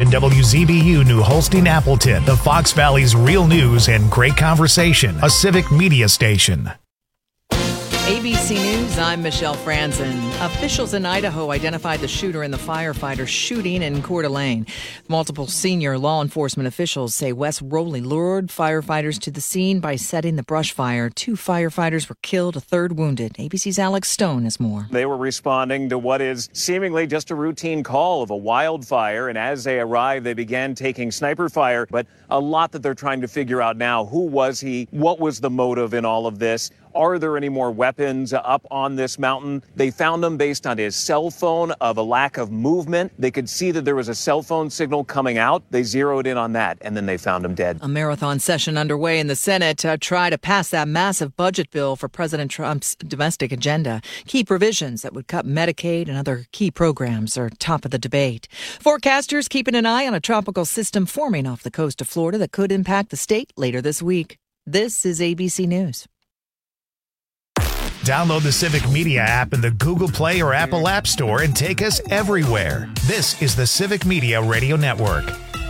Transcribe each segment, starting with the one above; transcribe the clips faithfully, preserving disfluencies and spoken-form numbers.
seven W Z B U New Holstein Appleton, the Fox Valley's real news and great conversation, a civic media station. A B C News, I'm Michelle Franzen. Officials in Idaho identified the shooter in the firefighter shooting in Coeur d'Alene. Multiple senior law enforcement officials say Wes Rowley lured firefighters to the scene by setting the brush fire. Two firefighters were killed, a third wounded. A B C's Alex Stone has more. They were responding to what is seemingly just a routine call of a wildfire, and as they arrived, they began taking sniper fire. But a lot that they're trying to figure out now: who was he? What was the motive in all of this? Are there any more weapons up on this mountain? They found them based on his cell phone of a lack of movement. They could see that there was a cell phone signal coming out. They zeroed in on that, and then they found him dead. A marathon session underway in the Senate to try to pass that massive budget bill for President Trump's domestic agenda. Key provisions that would cut Medicaid and other key programs are top of the debate. Forecasters keeping an eye on a tropical system forming off the coast of Florida that could impact the state later this week. This is A B C News. Download the Civic Media app in the Google Play or Apple App Store and take us everywhere. This is the Civic Media Radio Network.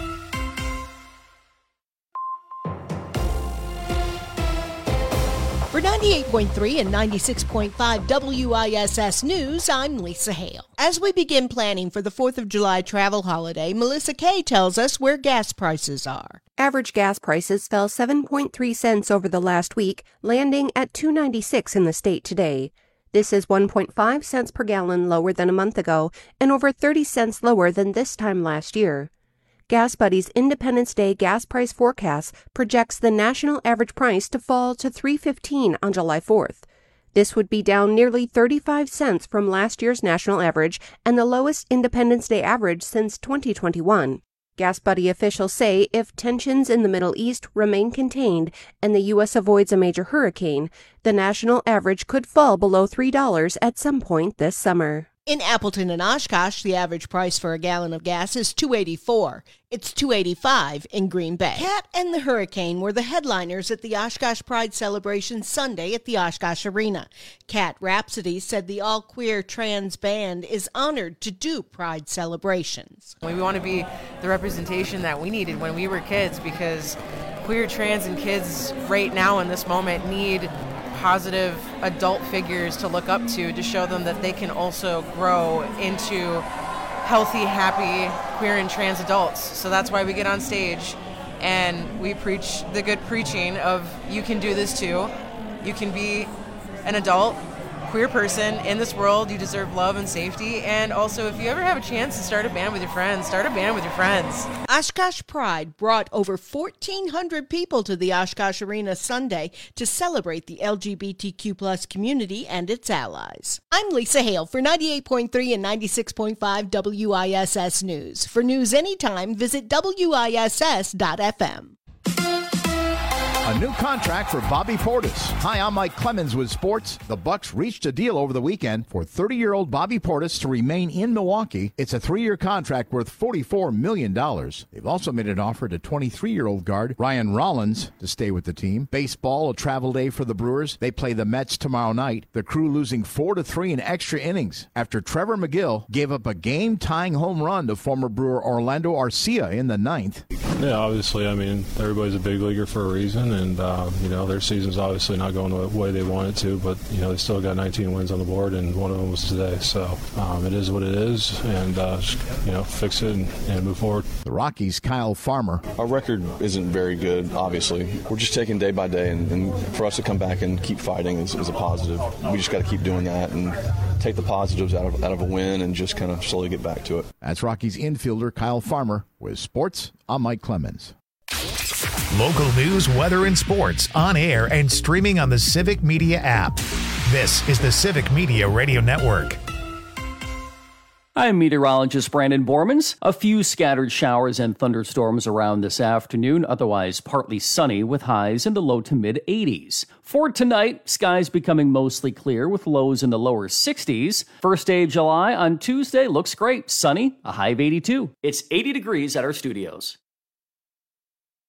For ninety-eight point three and ninety-six point five W I S S News, I'm Lisa Hale. As we begin planning for the fourth of July travel holiday, Melissa Kay tells us where gas prices are. Average gas prices fell seven point three cents over the last week, landing at two ninety-six in the state today. This is one point five cents per gallon lower than a month ago and over thirty cents lower than this time last year. GasBuddy's Independence Day gas price forecast projects the national average price to fall to three fifteen on July fourth. This would be down nearly thirty-five cents from last year's national average and the lowest Independence Day average since twenty twenty-one. GasBuddy officials say if tensions in the Middle East remain contained and the U S avoids a major hurricane, the national average could fall below three dollars at some point this summer. In Appleton and Oshkosh, the average price for a gallon of gas is two eighty-four. It's two eighty-five in Green Bay. Cat and the Hurricane were the headliners at the Oshkosh Pride celebration Sunday at the Oshkosh Arena. Cat Rhapsody said the all-queer trans band is honored to do Pride celebrations. We want to be the representation that we needed when we were kids, because queer, trans, and kids right now in this moment need positive adult figures to look up to to show them that they can also grow into healthy, happy queer and trans adults. So that's why we get on stage and we preach the good preaching of you can do this too. You can be an adult queer person in this world. You deserve love and safety. And also, if you ever have a chance to start a band with your friends, start a band with your friends. Oshkosh Pride brought over fourteen hundred people to the Oshkosh Arena Sunday to celebrate the L G B T Q plus community and its allies. I'm Lisa Hale for ninety-eight point three and ninety-six point five W I S S News. For news anytime, visit W I S S dot F M. A new contract for Bobby Portis. Hi, I'm Mike Clemens with sports. The Bucks reached a deal over the weekend for thirty-year-old Bobby Portis to remain in Milwaukee. It's a three-year contract worth forty-four million dollars. They've also made an offer to twenty-three-year-old guard Ryan Rollins to stay with the team. Baseball, a travel day for the Brewers. They play the Mets tomorrow night. The Crew losing four to three in extra innings after Trevor McGill gave up a game-tying home run to former Brewer Orlando Arcia in the ninth. Yeah, obviously, I mean, everybody's a big leaguer for a reason, and, uh, you know, their season's obviously not going the way they want it to, but, you know, they still got nineteen wins on the board, and one of them was today. So um, it is what it is, and, uh, just, you know, fix it and, and move forward. The Rockies' Kyle Farmer. Our record isn't very good, obviously. We're just taking day by day, and, and for us to come back and keep fighting is, is a positive. We just got to keep doing that and take the positives out of, out of a win and just kind of slowly get back to it. That's Rockies infielder Kyle Farmer. With sports, I'm Mike Clemens. Local news, weather, and sports on air and streaming on the Civic Media app. This is the Civic Media Radio Network. I'm meteorologist Brandon Bormans. A few scattered showers and thunderstorms around this afternoon, otherwise partly sunny with highs in the low to mid eighties. For tonight, skies becoming mostly clear with lows in the lower sixties. First day of July on Tuesday looks great. Sunny, a high of eighty-two. It's eighty degrees at our studios.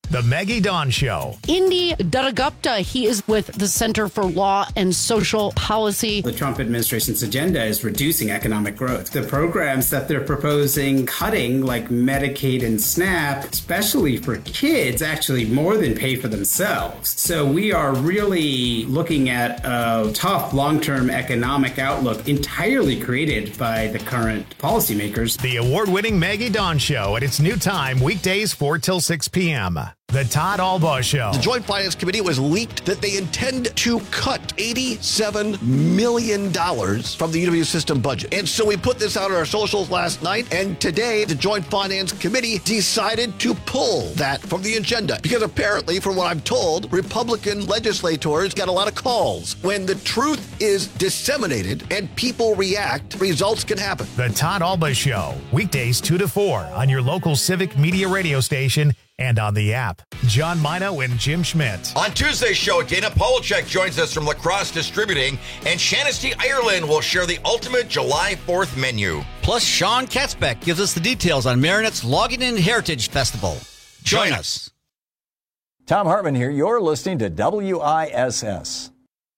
The Maggie Dawn Show. Indy Dattagupta, he is with the Center for Law and Social Policy. The Trump administration's agenda is reducing economic growth. The programs that they're proposing cutting, like Medicaid and SNAP, especially for kids, actually more than pay for themselves. So we are really looking at a tough long-term economic outlook entirely created by the current policymakers. The award-winning Maggie Dawn Show at its new time, weekdays four till six p.m. The Todd Albaugh Show. The Joint Finance Committee was leaked that they intend to cut eighty-seven million dollars from the U W system budget. And so we put this out on our socials last night, and today the Joint Finance Committee decided to pull that from the agenda. Because apparently, from what I'm told, Republican legislators got a lot of calls. When the truth is disseminated and people react, results can happen. The Todd Albaugh Show, weekdays two to four on your local Civic Media radio station and on the app. John Mino and Jim Schmidt. On Tuesday's show, Dana Polachek joins us from Lacrosse Distributing, and Shanasty Ireland will share the ultimate July fourth menu. Plus, Sean Katzbeck gives us the details on Marinette's Logging and Heritage Festival. Join us. Tom Hartman here. You're listening to W I S S.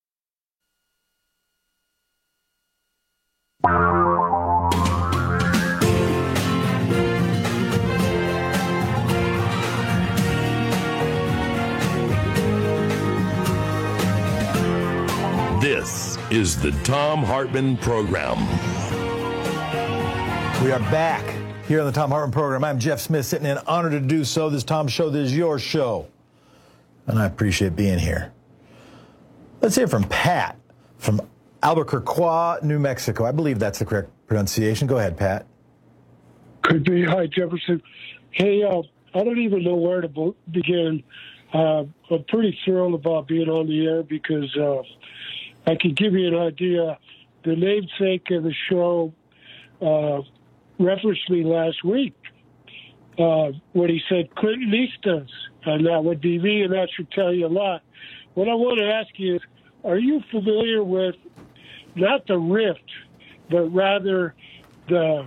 This is the Tom Hartman Program. We are back here on the Tom Hartman Program. I'm Jeff Smith, sitting in, honored to do so. This Tom Show, this is your show. And I appreciate being here. Let's hear from Pat from Albuquerque, New Mexico. I believe that's the correct pronunciation. Go ahead, Pat. Could be. Hi, Jefferson. Hey, uh, I don't even know where to begin. Uh, I'm pretty thrilled about being on the air because uh, I can give you an idea. The namesake of the show uh, referenced me last week uh, when he said Clintonistas, and that would be me, and that should tell you a lot. What I want to ask you is, are you familiar with not the rift, but rather the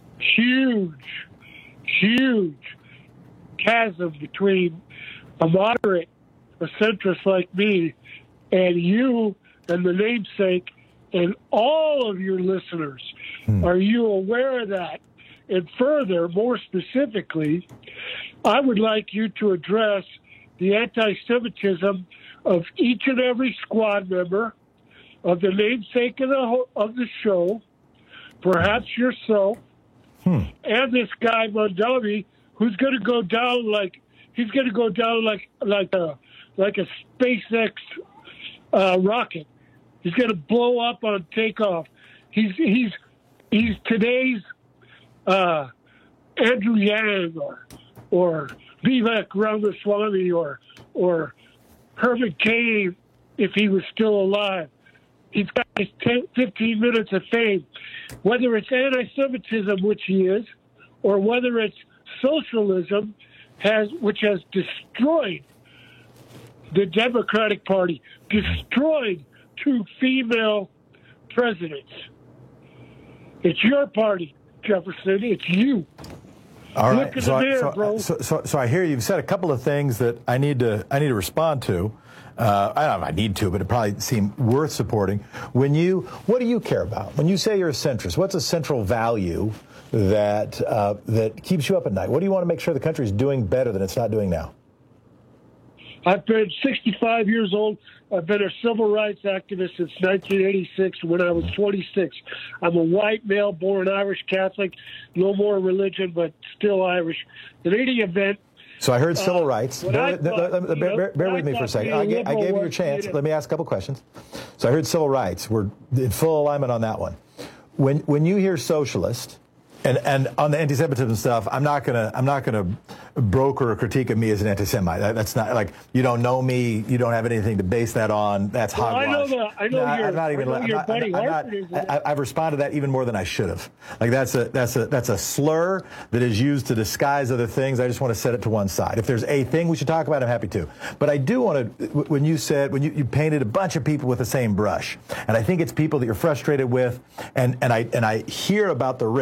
huge, huge chasm between a moderate, a centrist like me, and you and the namesake and all of your listeners? Hmm. Are you aware of that? And further, more specifically, I would like you to address the anti-Semitism of each and every squad member, of the namesake of the, of the show, perhaps yourself, hmm. and this guy Mondami, who's going to go down like he's going to go down like like a like a SpaceX uh, rocket. He's going to blow up on takeoff. He's he's he's today's uh, Andrew Yang or or Vivek Ramaswamy or or Herman Cain if he was still alive. He's got his ten, fifteen minutes of fame. Whether it's anti-Semitism, which he is, or whether it's socialism, has which has destroyed the Democratic Party, destroyed two female presidents. It's your party, Jefferson. It's you. All right. Look at so, the mirror, so, bro. So, so, so I hear you've said a couple of things that I need to I need to respond to. Uh, I don't know if I need to, but it probably seemed worth supporting. When you, what do you care about? When you say you're a centrist, what's a central value that uh, that keeps you up at night? What do you want to make sure the country is doing better than it's not doing now? I've been sixty-five years old. I've been a civil rights activist since nineteen eighty-six when I was twenty-six. I'm a white male born Irish Catholic, no more religion, but still Irish. In any event, so I heard civil uh, rights. Bear, thought, bear, bear, bear with me for a second. I gave, I gave you a chance. Let me ask a couple questions. So I heard civil rights. We're in full alignment on that one. When when you hear socialist, and and on the anti-Semitism stuff, I'm not gonna I'm not gonna broker a critique of me as an anti-Semite. That, that's not like you don't know me. You don't have anything to base that on. That's well, hogwash. I know that. I know no, your. I'm not even. I know I'm your not, buddy I'm not, I'm not, I, I've responded to that even more than I should have. Like that's a that's a that's a slur that is used to disguise other things. I just want to set it to one side. If there's a thing we should talk about, I'm happy to. But I do want to. When you said when you, you painted a bunch of people with the same brush, and I think it's people that you're frustrated with, and and I and I hear about the rift, and I want to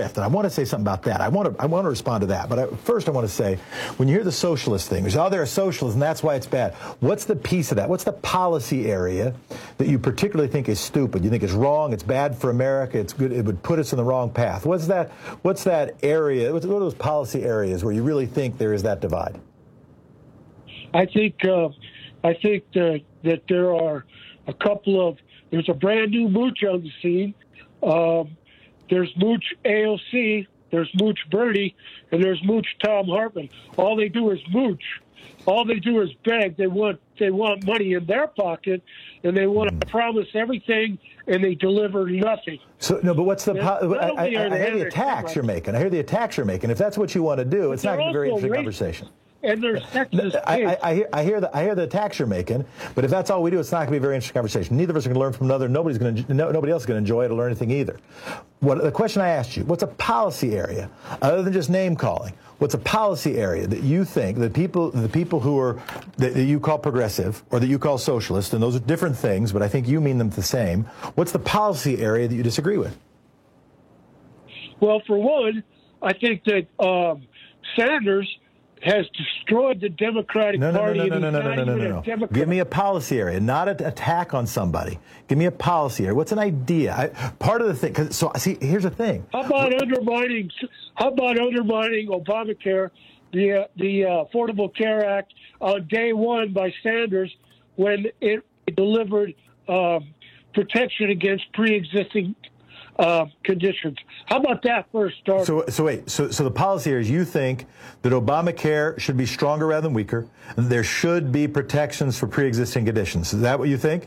to say something about that. I want to I want to respond to that. But I, first I want to say, when you hear the socialist thing, oh, they're a socialist and that's why it's bad. What's the piece of that? What's the policy area that you particularly think is stupid? You think it's wrong, it's bad for America, it's good, it would put us in the wrong path. What's that, what's that area, what's, what are those policy areas where you really think there is that divide? I think, uh, I think that, that there are a couple of, there's a brand new mooch on the scene. Um, there's Mooch A O C, there's Mooch Bernie, and there's Mooch Thom Hartmann. All they do is mooch. All they do is beg. They want they want money in their pocket, and they want to promise everything, and they deliver nothing. So no, but what's the? Not Po- I, I, I, only are I they hear the under attacks attack, you're making. I hear the attacks you're making. If that's what you want to do, it's not going to be a very also interesting racist. conversation. And there's sexist I, I, I, hear, I hear the I hear the attacks you're making, but if that's all we do, it's not going to be a very interesting conversation. Neither of us are going to learn from another. Nobody's going to. No, nobody else is going to enjoy it or learn anything either. What the question I asked you? What's a policy area other than just name calling? What's a policy area that you think that people, the people who are that, that you call progressive or that you call socialist, and those are different things, but I think you mean them the same. What's the policy area that you disagree with? Well, for one, I think that um, Sanders has destroyed the Democratic no, no, Party. No, no, no, no, no, no, no, no, no. Give me a policy area, not an attack on somebody. Give me a policy area. What's an idea? I, part of the thing, cause, so see, here's the thing. How about undermining? How about undermining Obamacare, the uh, the uh, Affordable Care Act, on day one by Sanders when it delivered um, protection against pre-existing Uh, conditions. How about that first start? So, so wait. So, so the policy is you think that Obamacare should be stronger rather than weaker, and there should be protections for pre-existing conditions. Is that what you think?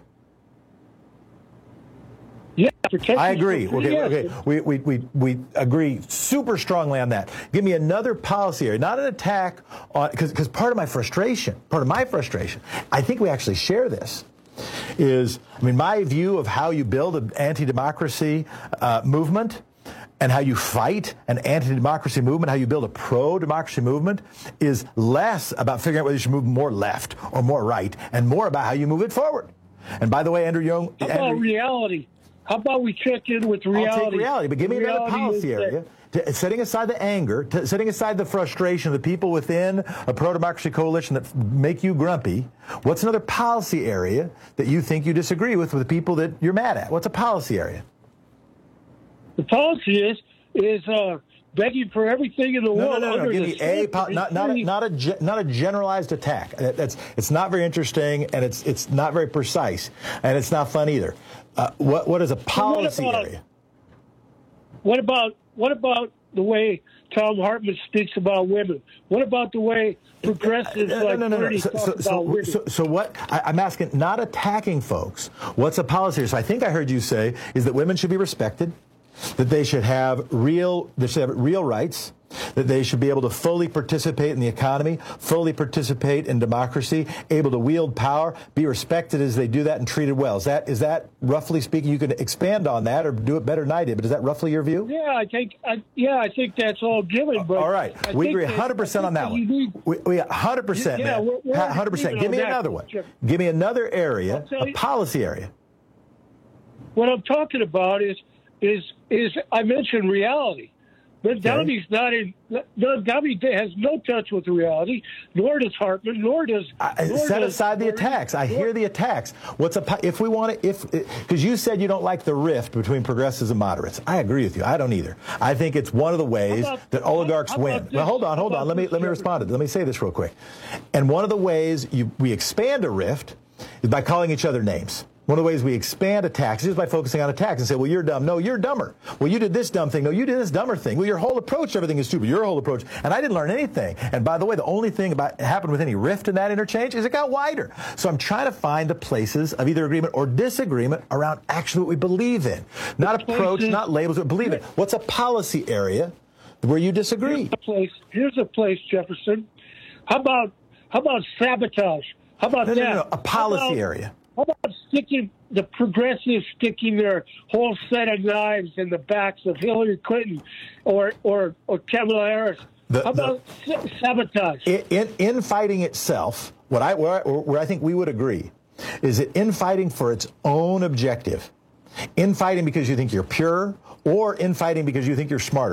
Yeah, I agree. Okay, okay. We, we we we agree super strongly on that. Give me another policy area, not an attack on, because because part of my frustration, part of my frustration, I think we actually share this. Is, I mean, my view of how you build an anti-democracy uh, movement and how you fight an anti-democracy movement, how you build a pro-democracy movement is less about figuring out whether you should move more left or more right and more about how you move it forward. And by the way, Andrew Young... How about Andrew, reality? How about we check in with reality? I'll take reality, but give me another policy area. To, setting aside the anger, to, setting aside the frustration of the people within a pro-democracy coalition that make you grumpy, what's another policy area that you think you disagree with with the people that you're mad at? What's a policy area? The policy is is uh, begging for everything in the no, world. No, no, no. Give me a po- not not a, not a not a generalized attack. That's it's not very interesting and it's it's not very precise and it's not fun either. Uh, what what is a policy what about, area? What about What about the way Thom Hartmann speaks about women? What about the way progressives no, like no, no, no, Bernie no. So, talk so, about so, women? So, so what? I, I'm asking, not attacking folks. What's a policy area? So I think I heard you say is that women should be respected, that they should have real, they should have real rights, that they should be able to fully participate in the economy, fully participate in democracy, able to wield power, be respected as they do that and treated well. Is that, is that roughly speaking, you can expand on that or do it better than I did, but is that roughly your view? Yeah, I think, I, yeah, I think that's all given. But all right, I we think agree that, one hundred percent on that one. Need, we, we one hundred percent, yeah, man. We're, we're one hundred percent. Give me on another one. Give me another area, a policy area. What I'm talking about is, is, is I mentioned reality. But Downey's not in. No, Downey has no touch with reality, nor does Hartmann, nor does. I, nor set does aside the attacks. I hear the attacks. What's a if we want to if because you said you don't like the rift between progressives and moderates. I agree with you. I don't either. I think it's one of the ways about, that oligarchs how, how win. Well, hold on, hold on. Let me let me respond to. Let me say this real quick. And one of the ways you, we expand a rift is by calling each other names. One of the ways we expand attacks is by focusing on attacks and say, well, you're dumb. No, you're dumber. Well, you did this dumb thing. No, you did this dumber thing. Well, your whole approach to everything is stupid. Your whole approach. And I didn't learn anything. And by the way, the only thing about happened with any rift in that interchange is it got wider. So I'm trying to find the places of either agreement or disagreement around actually what we believe in. Not approach, not labels, but believe in. What's a policy area where you disagree? Here's a place, here's a place Jefferson. How about, how about sabotage? How about no, that? No, no, no, a policy about, area. How about sticking the progressives sticking their whole set of knives in the backs of Hillary Clinton or or, or Kamala Harris? The, How about the, sabotage? In, in fighting itself, what I where, I where I think we would agree is that infighting for its own objective, infighting because you think you're pure, or infighting because you think you're smarter,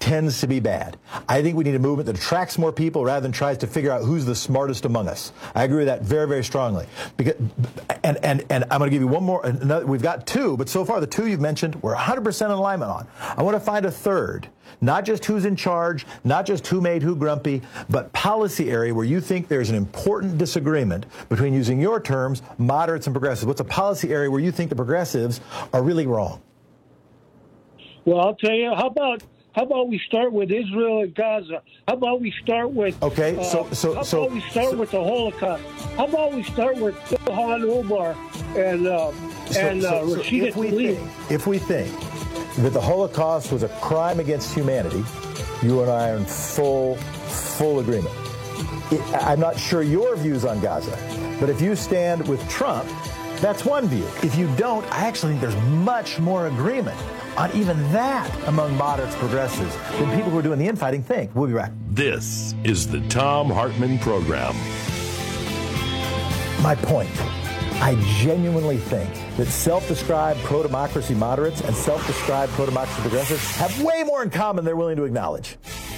tends to be bad. I think we need a movement that attracts more people rather than tries to figure out who's the smartest among us. I agree with that very, very strongly. Because, and, and, and I'm going to give you one more. Another, we've got two, but so far the two you've mentioned we're one hundred percent in alignment on. I want to find a third. Not just who's in charge, not just who made who grumpy, but policy area where you think there's an important disagreement between, using your terms, moderates and progressives. What's a policy area where you think the progressives are really wrong? Well, I'll tell you. How about how about we start with Israel and Gaza? How about we start with okay? Uh, so so how so about we start so, with the Holocaust? How about we start with Ilhan Omar and uh, so, and so, uh, so Rashida if we Tlaib? think, if we think that the Holocaust was a crime against humanity, you and I are in full full agreement. I'm not sure your views on Gaza, but if you stand with Trump, that's one view. If you don't, I actually think there's much more agreement on even that among moderates, progressives, than people who are doing the infighting think. We'll be right. This is the Thom Hartmann Program. My point. I genuinely think that self-described pro-democracy moderates and self-described pro-democracy progressives have way more in common than they're willing to acknowledge.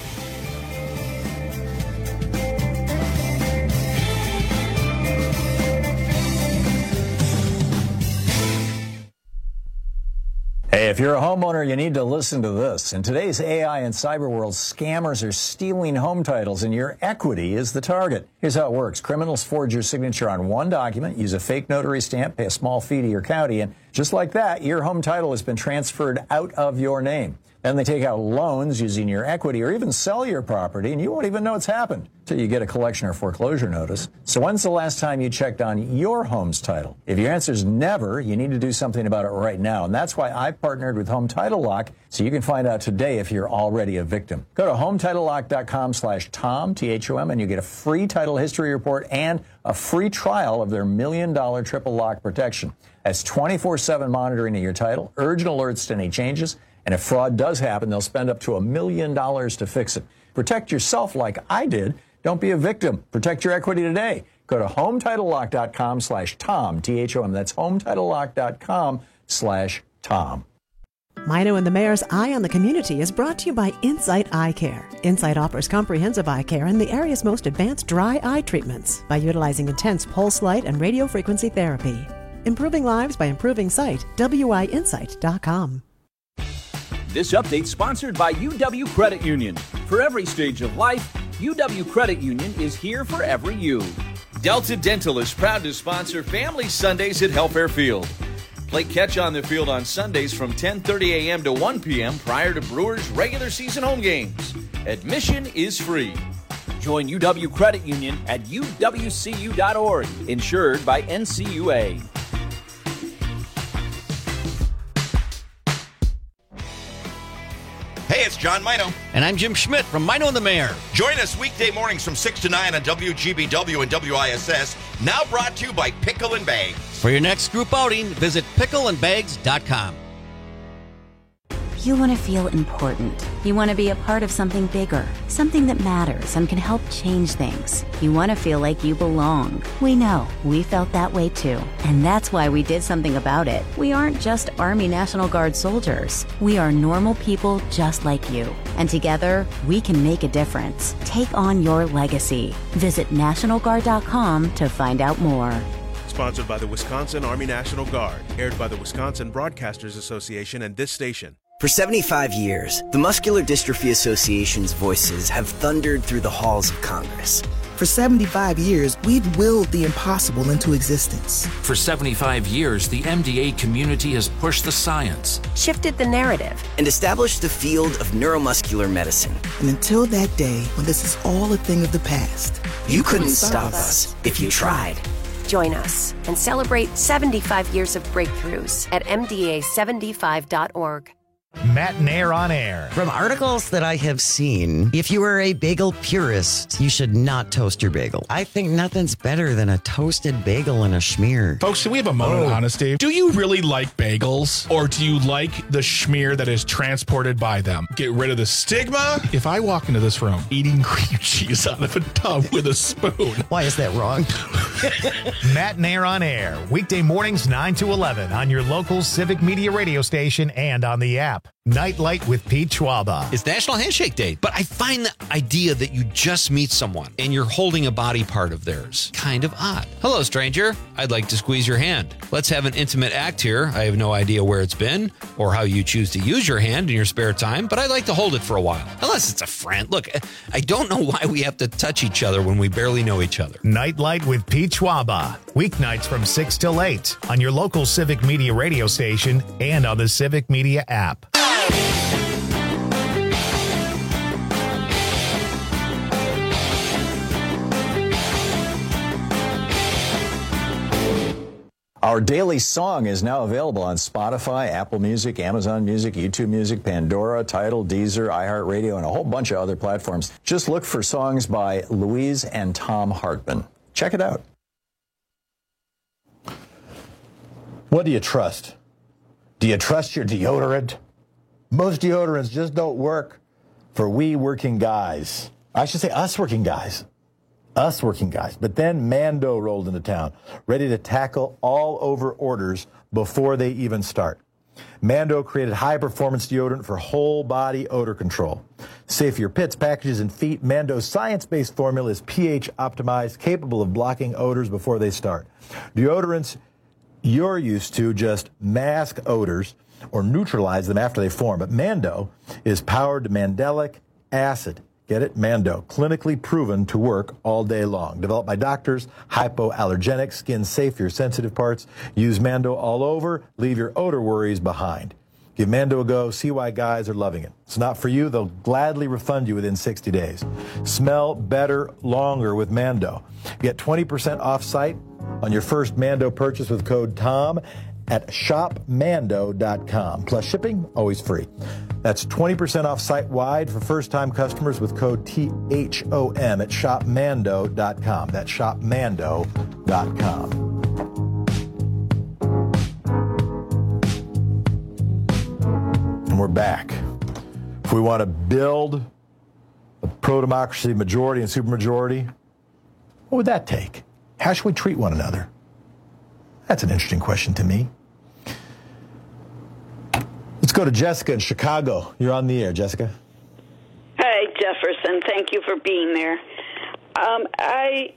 Hey, if you're a homeowner, you need to listen to this. In today's A I and cyber world, scammers are stealing home titles, and your equity is the target. Here's how it works. Criminals forge your signature on one document, use a fake notary stamp, pay a small fee to your county, and just like that, your home title has been transferred out of your name. Then they take out loans using your equity or even sell your property, and you won't even know it's happened until you get a collection or foreclosure notice. So when's the last time you checked on your home's title? If your answer is never, you need to do something about it right now. And that's why I partnered with Home Title Lock, so you can find out today if you're already a victim. Go to home title lock dot com slash Tom, T H O M, and you get a free title history report and a free trial of their million dollar triple lock protection. That's twenty-four seven monitoring of your title, urgent alerts to any changes, and if fraud does happen, they'll spend up to a million dollars to fix it. Protect yourself like I did. Don't be a victim. Protect your equity today. Go to home title lock dot com slash Tom, T H O M. That's home title lock dot com slash Tom. Mino and the Mayor's Eye on the Community is brought to you by Insight Eye Care. Insight offers comprehensive eye care and the area's most advanced dry eye treatments by utilizing intense pulse light and radio frequency therapy. Improving lives by improving sight. W I insight dot com. This update sponsored by U W Credit Union. For every stage of life, U W Credit Union is here for every you. Delta Dental is proud to sponsor Family Sundays at Helfair Field. Play catch on the field on Sundays from ten thirty a.m. to one p.m. prior to Brewers' regular season home games. Admission is free. Join U W Credit Union at U W C U dot org, insured by N C U A. Hey, it's John Mino. And I'm Jim Schmidt from Mino and the Mayor. Join us weekday mornings from six to nine on W G B W and W I S S. Now brought to you by Pickle and Bags. For your next group outing, visit pickle and bags dot com. You want to feel important. You want to be a part of something bigger, something that matters and can help change things. You want to feel like you belong. We know. We felt that way too. And that's why we did something about it. We aren't just Army National Guard soldiers. We are normal people just like you. And together, we can make a difference. Take on your legacy. Visit national guard dot com to find out more. Sponsored by the Wisconsin Army National Guard. Aired by the Wisconsin Broadcasters Association and this station. For seventy-five years, the Muscular Dystrophy Association's voices have thundered through the halls of Congress. For seventy-five years, we've willed the impossible into existence. For seventy-five years, the M D A community has pushed the science, shifted the narrative, and established the field of neuromuscular medicine. And until that day, when this is all a thing of the past, you, you couldn't stop us if you tried. Join us and celebrate seventy-five years of breakthroughs at M D A seventy-five dot org. Matt Nair on air. From articles that I have seen, if you are a bagel purist, you should not toast your bagel. I think nothing's better than a toasted bagel and a schmear. Folks, can we have a moment oh. of honesty? Do you really like bagels, or do you like the schmear that is transported by them? Get rid of the stigma. If I walk into this room eating cream cheese out of a tub with a spoon. Why is that wrong? Matt Nair on air. Weekday mornings nine to eleven on your local Civic Media radio station and on the app. Nightlight with Pete Schwaba. It's National Handshake Day, but I find the idea that you just meet someone and you're holding a body part of theirs kind of odd. Hello, stranger. I'd like to squeeze your hand. Let's have an intimate act here. I have no idea where it's been or how you choose to use your hand in your spare time, but I'd like to hold it for a while. Unless it's a friend. Look, I don't know why we have to touch each other when we barely know each other. Nightlight with Pete Schwaba. Weeknights from six till eight on your local Civic Media radio station and on the Civic Media app. Our daily song is now available on Spotify, Apple Music, Amazon Music, YouTube Music, Pandora, Tidal, Deezer, iHeartRadio, and a whole bunch of other platforms. Just look for songs by Louise and Tom Hartman. Check it out. What do you trust? Do you trust your deodorant? Most deodorants just don't work for we working guys. I should say us working guys. Us working guys. But then Mando rolled into town, ready to tackle all over orders before they even start. Mando created high-performance deodorant for whole-body odor control. Safe for your pits, packages, and feet, Mando's science-based formula is pH-optimized, capable of blocking odors before they start. Deodorants you're used to just mask odors or neutralize them after they form. But Mando is powered to mandelic acid. Get it? Mando. Clinically proven to work all day long. Developed by doctors, hypoallergenic, skin safe for your sensitive parts. Use Mando all over. Leave your odor worries behind. Give Mando a go. See why guys are loving it. It's not for you. They'll gladly refund you within sixty days. Smell better longer with Mando. Get twenty percent off site on your first Mando purchase with code TOM at shop mando dot com. Plus shipping, always free. That's twenty percent off site-wide for first-time customers with code T H O M at shop mando dot com. That's shop mando dot com. And we're back. If we want to build a pro-democracy majority and supermajority, what would that take? How should we treat one another? That's an interesting question to me. Let's go to Jessica in Chicago. You're on the air, Jessica. Hi, Jefferson. Thank you for being there. Um, I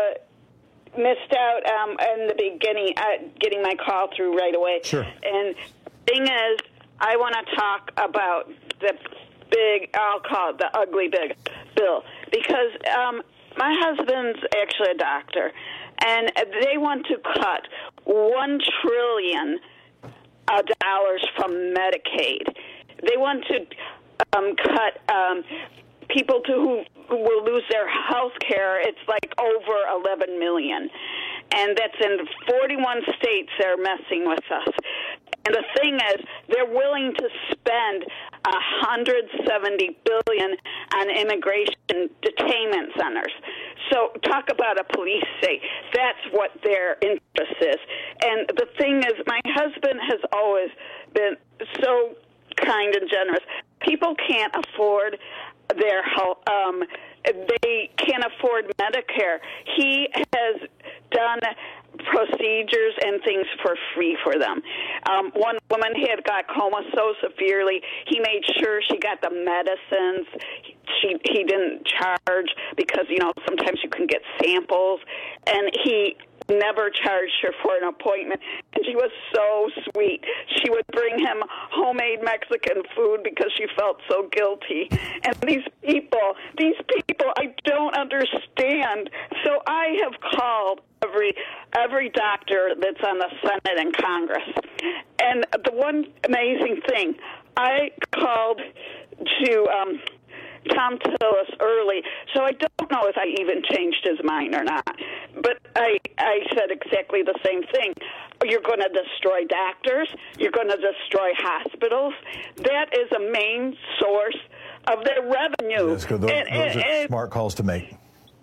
uh, missed out um, in the beginning, uh, getting my call through right away. Sure. And thing is, I want to talk about the big, I'll call it the ugly big bill, because um, my husband's actually a doctor, and they want to cut one trillion uh, dollars from Medicaid. They want to um, cut um, people to who, who will lose their health care. It's like over eleven million, and that's in forty-one states. They're messing with us. And the thing is, they're willing to spend one hundred seventy billion dollars on immigration detainment centers. So talk about a police state. That's what their interest is. And the thing is, my husband has always been so kind and generous. People can't afford their health. Um, they can't afford Medicare. He has done procedures and things for free for them. Um, one woman had glaucoma so severely, he made sure she got the medicines. She he didn't charge because, you know, sometimes you can get samples, and he never charged her for an appointment, and she was so sweet. She would bring him homemade Mexican food because she felt so guilty. And these people, these people, I don't understand. So I have called every every doctor that's on the Senate and Congress. And the one amazing thing, I called to um, Tom Tillis early, so I don't know if I even changed his mind or not. But I, I said exactly the same thing. You're going to destroy doctors. You're going to destroy hospitals. That is a main source of their revenue. Yes, those, and, those and, are and, smart calls to make.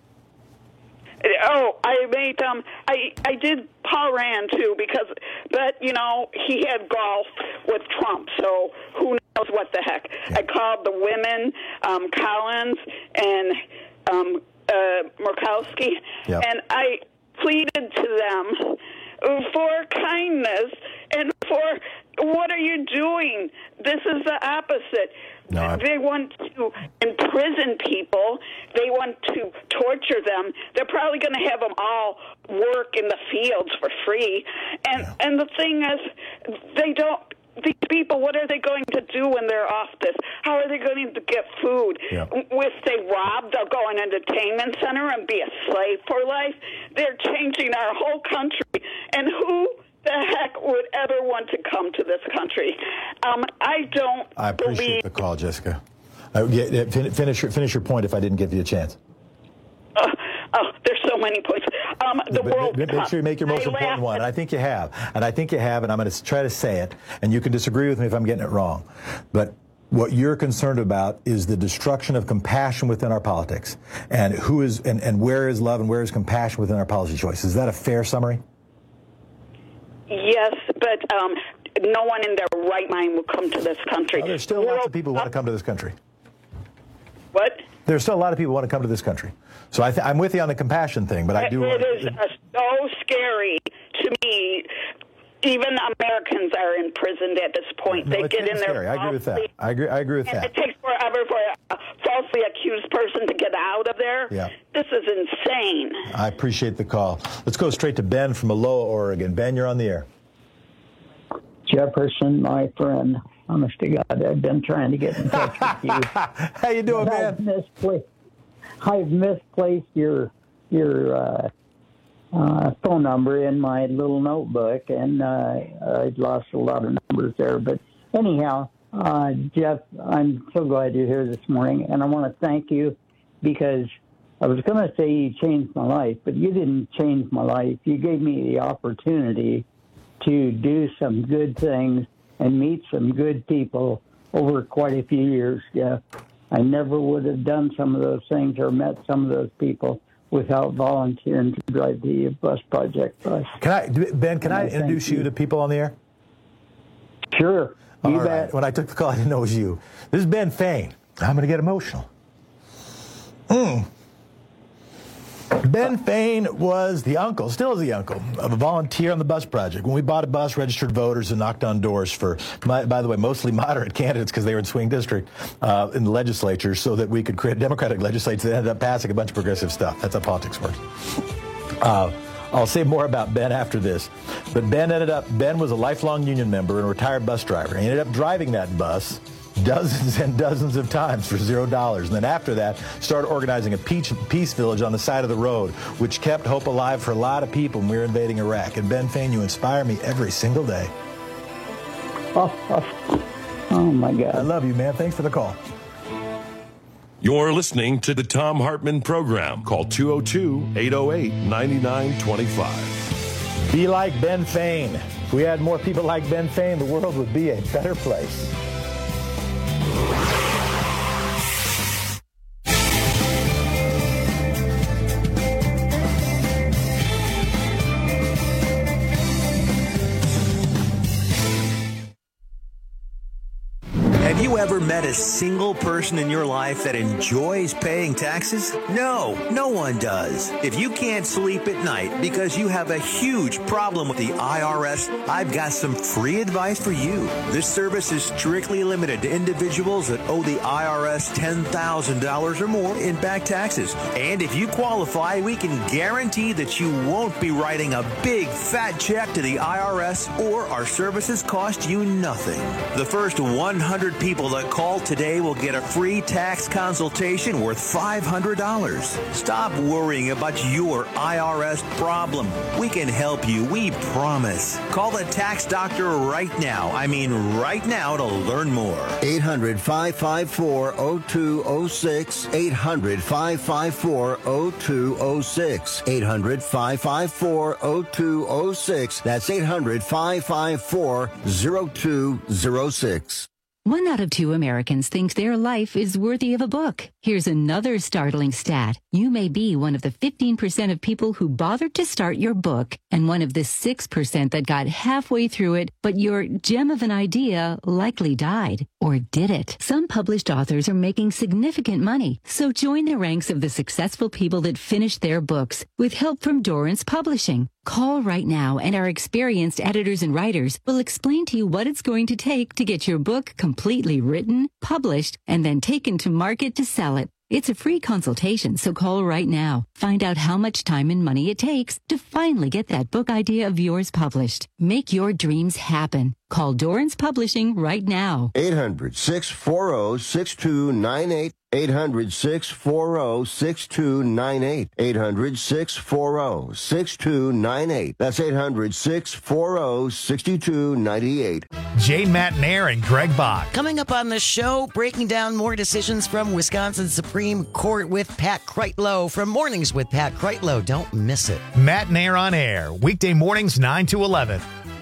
Oh, I made um, I I did Paul Rand too because, but you know he had golf with Trump, so who knows what the heck? Yeah. I called the women, um, Collins and um, uh, Murkowski, yep. and I pleaded to them for kindness and for what are you doing? This is the opposite. No, I- they want to imprison people. They want to torture them. They're probably going to have them all work in the fields for free. And Yeah. and the thing is, they don't. These people, what are they going to do when they're off this? How are they going to get food? Yeah. If they rob, they'll go in an entertainment center and be a slave for life. They're changing our whole country. And who the heck would ever want to come to this country? Um, I don't I appreciate believe... the call, Jessica. Uh, yeah, yeah, fin- finish, your, finish your point if I didn't give you a chance. Uh, oh, there's so many points. Um, the But- World but Cup. make sure you make your most I important laughed one. And I think you have. And I think you have, and I'm going to try to say it, and you can disagree with me if I'm getting it wrong. But what you're concerned about is the destruction of compassion within our politics. And who is and, and where is love and where is compassion within our policy choices. Is that a fair summary? Yes, but um, no one in their right mind will come to this country. Well, there's still lots of people who want to come to this country. What? There's still a lot of people who want to come to this country. So I th- I'm with you on the compassion thing, but I do. It is uh, so scary to me. Even Americans are imprisoned at this point. No, they it's get in there. scary. I agree with that. I agree. I agree with And that. it takes forever for a falsely accused person to get out of there. Yeah. This is insane. I appreciate the call. Let's go straight to Ben from Aloha, Oregon. Ben, you're on the air. Jefferson, my friend. Honest to God, I've been trying to get in touch with you. How you doing, But I've misplaced, I've misplaced your your uh, uh, phone number in my little notebook, and uh, I lost a lot of numbers there. But anyhow, uh, Jeff, I'm so glad you're here this morning, and I want to thank you because I was going to say you changed my life, but you didn't change my life. You gave me the opportunity to do some good things and meet some good people over quite a few years, Jeff. I never would have done some of those things or met some of those people without volunteering to drive the bus project bus. Can I, Ben? Can I And I introduce thank you to people on the air? Sure. You All bet. right. When I took the call, I didn't know it was you. This is Ben Fain. I'm going to get emotional. Mm. Ben Fain was the uncle, still is the uncle, of a volunteer on the bus project. When we bought a bus, registered voters, and knocked on doors for, my, by the way, mostly moderate candidates because they were in swing district uh, in the legislature so that we could create a Democratic legislature that ended up passing a bunch of progressive stuff. That's how politics works. Uh, I'll say more about Ben after this. But Ben ended up, Ben was a lifelong union member and a retired bus driver. He ended up driving that bus dozens and dozens of times for zero dollars. And then after that, started organizing a peace, peace village on the side of the road, which kept hope alive for a lot of people when we were invading Iraq. And Ben Fain, you inspire me every single day. Oh, oh, oh my God. I love you, man. Thanks for the call. You're listening to the Thom Hartmann Program. Call two oh two, eight oh eight, nine nine two five. Be like Ben Fain. If we had more people like Ben Fain, the world would be a better place. Have you ever met a single person in your life that enjoys paying taxes? No, no one does. If you can't sleep at night because you have a huge problem with the I R S, I've got some free advice for you. This service is strictly limited to individuals that owe the I R S ten thousand dollars or more in back taxes. And if you qualify, we can guarantee that you won't be writing a big fat check to the I R S, or our services cost you nothing. The first one hundred people that call today will get a free tax consultation worth five hundred dollars. Stop worrying about your I R S problem. We can help you, we promise. Call the tax doctor right now. I mean right now to learn more. eight hundred, five five four, oh two oh six. eight hundred, five five four, oh two oh six. eight hundred, five five four, oh two oh six. That's eight hundred, five five four, oh two oh six. One out of two Americans thinks their life is worthy of a book. Here's another startling stat. You may be one of the fifteen percent of people who bothered to start your book, and one of the six percent that got halfway through it, but your gem of an idea likely died. Or did it? Some published authors are making significant money, so join the ranks of the successful people that finished their books with help from Dorrance Publishing. Call right now and our experienced editors and writers will explain to you what it's going to take to get your book completely written, published, and then taken to market to sell it. It's a free consultation, so call right now. Find out how much time and money it takes to finally get that book idea of yours published. Make your dreams happen. Call Dorrance Publishing right now. eight hundred, six four zero, six two nine eight. eight hundred, six four zero, six two nine eight. eight hundred, six four zero, six two nine eight. That's eight hundred, six four zero, six two nine eight. Jay Matnair and Greg Bach. Coming up on the show, breaking down more decisions from Wisconsin Supreme Court with Pat Kreitlow from Mornings with Pat Kreitlow. Don't miss it. Matnair on air, weekday mornings nine to eleven.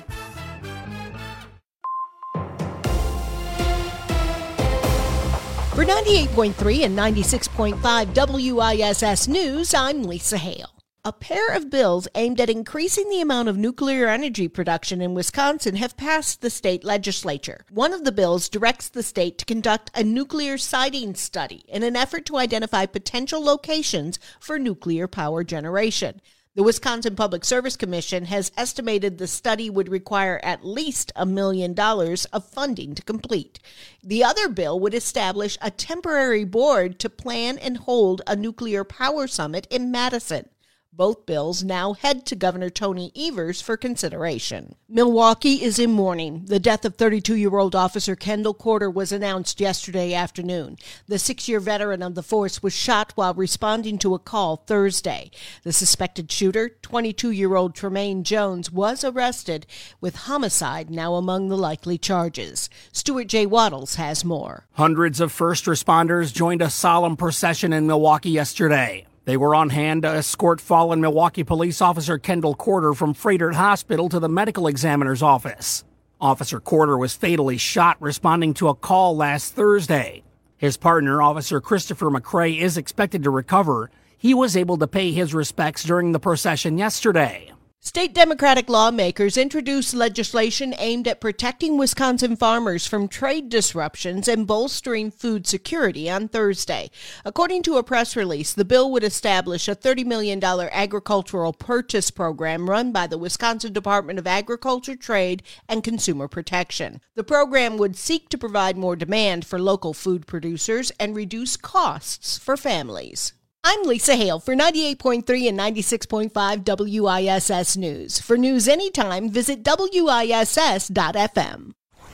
For ninety-eight point three and ninety-six point five W I S S News, I'm Lisa Hale. A pair of bills aimed at increasing the amount of nuclear energy production in Wisconsin have passed the state legislature. One of the bills directs the state to conduct a nuclear siting study in an effort to identify potential locations for nuclear power generation. The Wisconsin Public Service Commission has estimated the study would require at least a million dollars of funding to complete. The other bill would establish a temporary board to plan and hold a nuclear power summit in Madison. Both bills now head to Governor Tony Evers for consideration. Milwaukee is in mourning. The death of thirty-two-year-old Officer Kendall Corder was announced yesterday afternoon. The six-year veteran of the force was shot while responding to a call Thursday. The suspected shooter, twenty-two-year-old Tremaine Jones, was arrested, with homicide now among the likely charges. Stuart J. Waddles has more. Hundreds of first responders joined a solemn procession in Milwaukee yesterday. They were on hand to escort fallen Milwaukee police officer Kendall Corder from Froedtert Hospital to the medical examiner's office. Officer Corder was fatally shot responding to a call last Thursday. His partner, Officer Christopher McCrae, is expected to recover. He was able to pay his respects during the procession yesterday. State Democratic lawmakers introduced legislation aimed at protecting Wisconsin farmers from trade disruptions and bolstering food security on Thursday. According to a press release, the bill would establish a thirty million dollars agricultural purchase program run by the Wisconsin Department of Agriculture, Trade, and Consumer Protection. The program would seek to provide more demand for local food producers and reduce costs for families. I'm Lisa Hale for ninety-eight point three and ninety-six point five W I S S News. For news anytime, visit W I S S dot F M.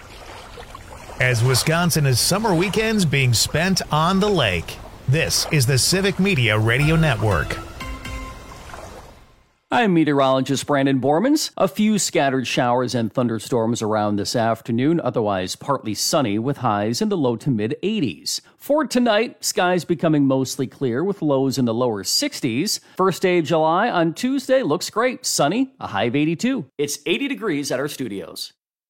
As Wisconsin is summer weekends being spent on the lake, this is the Civic Media Radio Network. I'm meteorologist Brandon Bormans. A few scattered showers and thunderstorms around this afternoon, otherwise partly sunny with highs in the low to mid eighties. For tonight, skies becoming mostly clear with lows in the lower sixties. First day of July on Tuesday looks great. Sunny, a high of eighty-two. It's eighty degrees at our studios.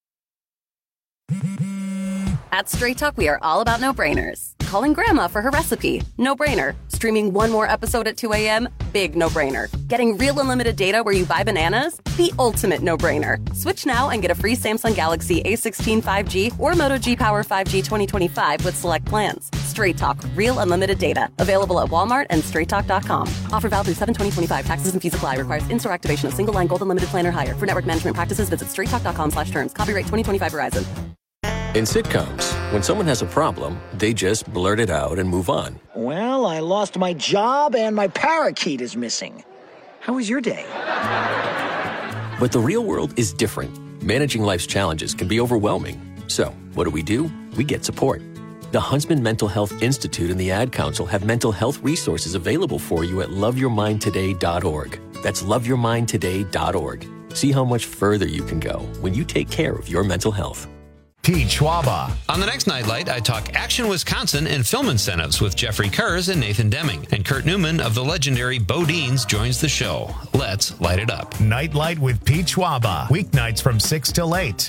At Straight Talk, we are all about no-brainers. Calling Grandma for her recipe? No-brainer. Streaming one more episode at two a.m.? Big no-brainer. Getting real unlimited data where you buy bananas? The ultimate no-brainer. Switch now and get a free Samsung Galaxy A sixteen five G or Moto G Power five G twenty twenty-five with select plans. Straight Talk. Real unlimited data. Available at Walmart and straight talk dot com. Offer valid through seven twenty twenty-five. Taxes and fees apply. Requires in-store activation of single line gold unlimited plan or higher. For network management practices, visit straight talk dot com slash terms. Copyright twenty twenty-five Verizon. In sitcoms, when someone has a problem, they just blurt it out and move on. Well, I lost my job and my parakeet is missing. How was your day? But the real world is different. Managing life's challenges can be overwhelming. So, what do we do? We get support. The Huntsman Mental Health Institute and the Ad Council have mental health resources available for you at love your mind today dot org. That's love your mind today dot org. See how much further you can go when you take care of your mental health. Pete Schwaba. On the next Nightlight, I talk Action Wisconsin and film incentives with Jeffrey Kurz and Nathan Deming. And Kurt Newman of the legendary Bodines joins the show. Let's light it up. Nightlight with Pete Schwaba. Weeknights from six till eight.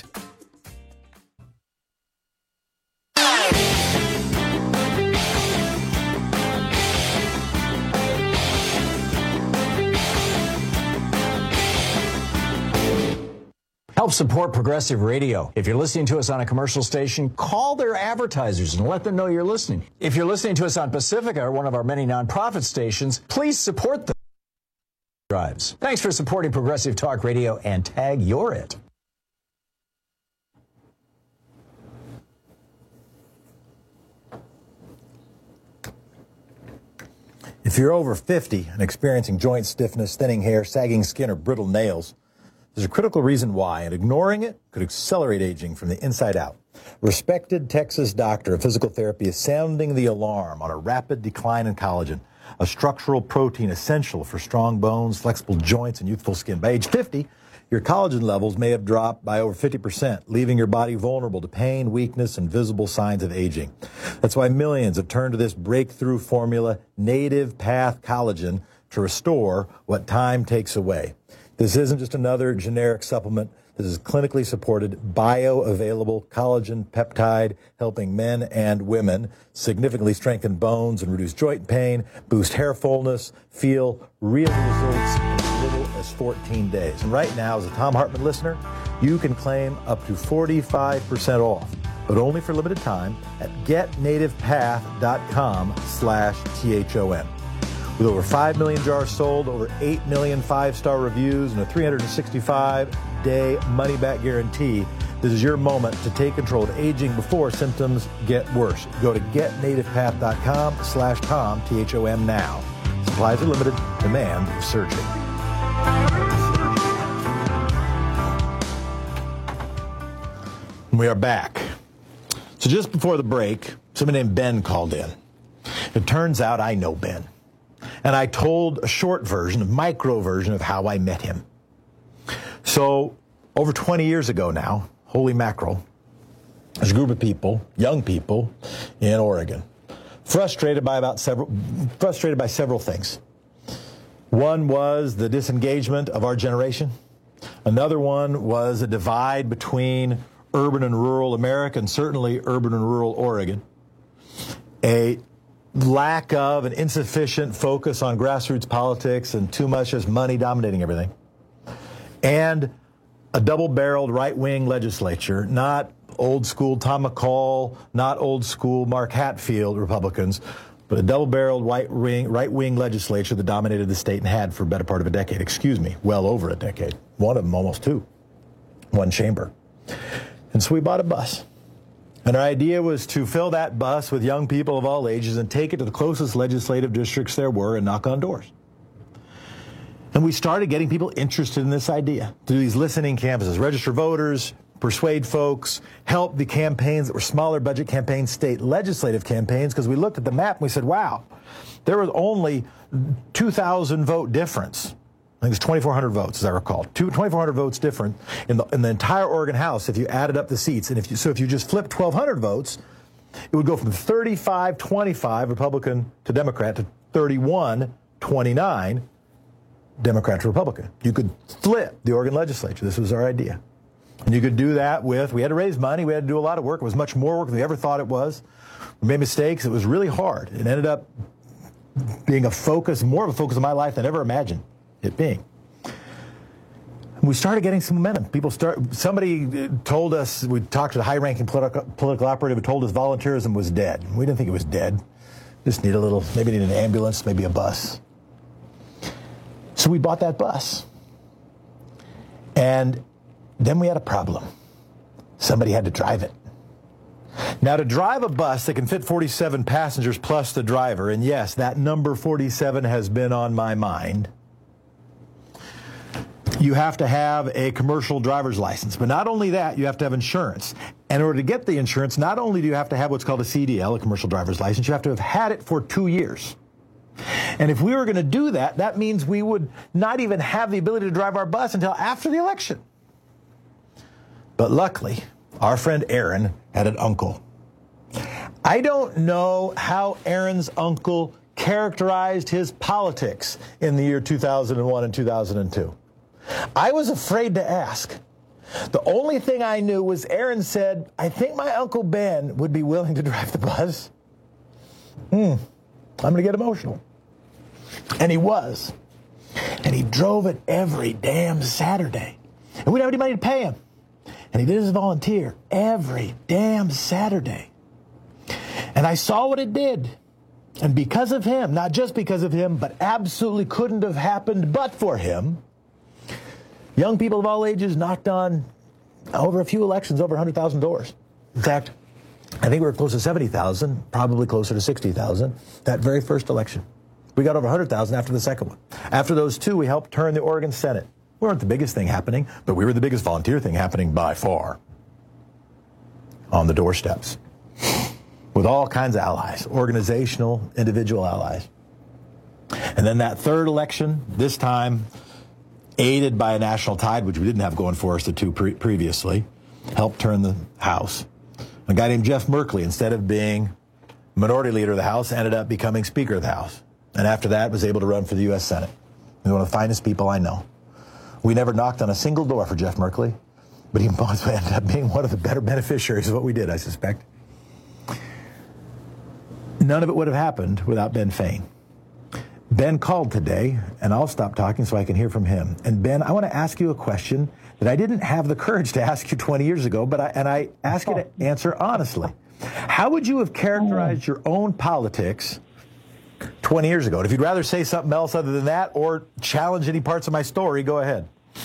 Help support Progressive Radio. If you're listening to us on a commercial station, call their advertisers and let them know you're listening. If you're listening to us on Pacifica or one of our many nonprofit stations, please support them. drives. Thanks for supporting Progressive Talk Radio and tag You're It. If you're over fifty and experiencing joint stiffness, thinning hair, sagging skin, or brittle nails, there's a critical reason why, and ignoring it could accelerate aging from the inside out. Respected Texas doctor of physical therapy is sounding the alarm on a rapid decline in collagen, a structural protein essential for strong bones, flexible joints, and youthful skin. By age fifty, your collagen levels may have dropped by over fifty percent, leaving your body vulnerable to pain, weakness, and visible signs of aging. That's why millions have turned to this breakthrough formula, Native Path Collagen, to restore what time takes away. This isn't just another generic supplement. This is clinically supported, bioavailable collagen peptide, helping men and women significantly strengthen bones and reduce joint pain, boost hair fullness, feel real results in as little as fourteen days. And right now, as a Thom Hartmann listener, you can claim up to forty-five percent off, but only for limited time at getnativepath.com slash T-H-O-M. With over five million jars sold, over eight million five-star reviews, and a three hundred sixty-five day money-back guarantee, this is your moment to take control of aging before symptoms get worse. Go to getnativepath.com slash Tom, T H O M now. Supplies are limited. Demand is surging. We are back. So just before the break, somebody named Ben called in. It turns out I know Ben. And I told a short version, a micro version of how I met him. So over twenty years ago now, holy mackerel, there's a group of people, young people in Oregon, frustrated by about several, frustrated by several things. One was the disengagement of our generation. Another one was a divide between urban and rural America, and certainly urban and rural Oregon. A lack of an insufficient focus on grassroots politics and too much just money dominating everything. And a double-barreled right-wing legislature, not old-school Tom McCall, not old-school Mark Hatfield Republicans, but a double-barreled right-wing, right-wing legislature that dominated the state and had for a better part of a decade. Excuse me, well over a decade. One of them almost two. One chamber. And so we bought a bus. And our idea was to fill that bus with young people of all ages and take it to the closest legislative districts there were and knock on doors. And we started getting people interested in this idea, to do these listening canvases, register voters, persuade folks, help the campaigns that were smaller budget campaigns, state legislative campaigns, because we looked at the map and we said, wow, there was only two thousand vote difference. I think it's twenty-four hundred votes, as I recall. twenty-four hundred votes different in the, in the entire Oregon House if you added up the seats. And if you, so if you just flip twelve hundred votes, it would go from thirty-five twenty-five Republican to Democrat to thirty-one twenty-nine Democrat to Republican. You could flip the Oregon legislature. This was our idea. And you could do that with, we had to raise money, we had to do a lot of work. It was much more work than we ever thought it was. We made mistakes. It was really hard. It ended up being a focus, more of a focus of my life than I ever imagined it being. We started getting some momentum. People start. Somebody told us, we talked to the high-ranking political, political operative who told us volunteerism was dead. We didn't think it was dead. Just need a little, maybe need an ambulance, maybe a bus. So we bought that bus. And then we had a problem. Somebody had to drive it. Now, to drive a bus that can fit forty-seven passengers plus the driver, and yes, that number forty-seven has been on my mind, you have to have a commercial driver's license. But not only that, you have to have insurance. And in order to get the insurance, not only do you have to have what's called a C D L, a commercial driver's license, you have to have had it for two years. And if we were going to do that, that means we would not even have the ability to drive our bus until after the election. But luckily, our friend Aaron had an uncle. I don't know how Aaron's uncle characterized his politics in the year two thousand one and two thousand two. I was afraid to ask. The only thing I knew was Aaron said, I think my Uncle Ben would be willing to drive the bus. Hmm, I'm going to get emotional. And he was. And he drove it every damn Saturday. And we didn't have any money to pay him. And he did as a volunteer every damn Saturday. And I saw what it did. And because of him, not just because of him, but absolutely couldn't have happened but for him, young people of all ages knocked on, over a few elections, over one hundred thousand doors. In fact, I think we were close to seventy thousand, probably closer to sixty thousand, that very first election. We got over one hundred thousand after the second one. After those two, we helped turn the Oregon Senate. We weren't the biggest thing happening, but we were the biggest volunteer thing happening by far on the doorsteps with all kinds of allies, organizational, individual allies. And then that third election, this time aided by a national tide, which we didn't have going for us the two pre- previously, helped turn the House. A guy named Jeff Merkley, instead of being minority leader of the House, ended up becoming Speaker of the House. And after that, was able to run for the U S Senate. He's one of the finest people I know. We never knocked on a single door for Jeff Merkley, but he ended up being one of the better beneficiaries of what we did, I suspect. None of it would have happened without Ben Fain. Ben called today, and I'll stop talking so I can hear from him. And Ben, I want to ask you a question that I didn't have the courage to ask you twenty years ago, but I, and I ask you to answer honestly. How would you have characterized your own politics twenty years ago? And if you'd rather say something else other than that or challenge any parts of my story, go ahead.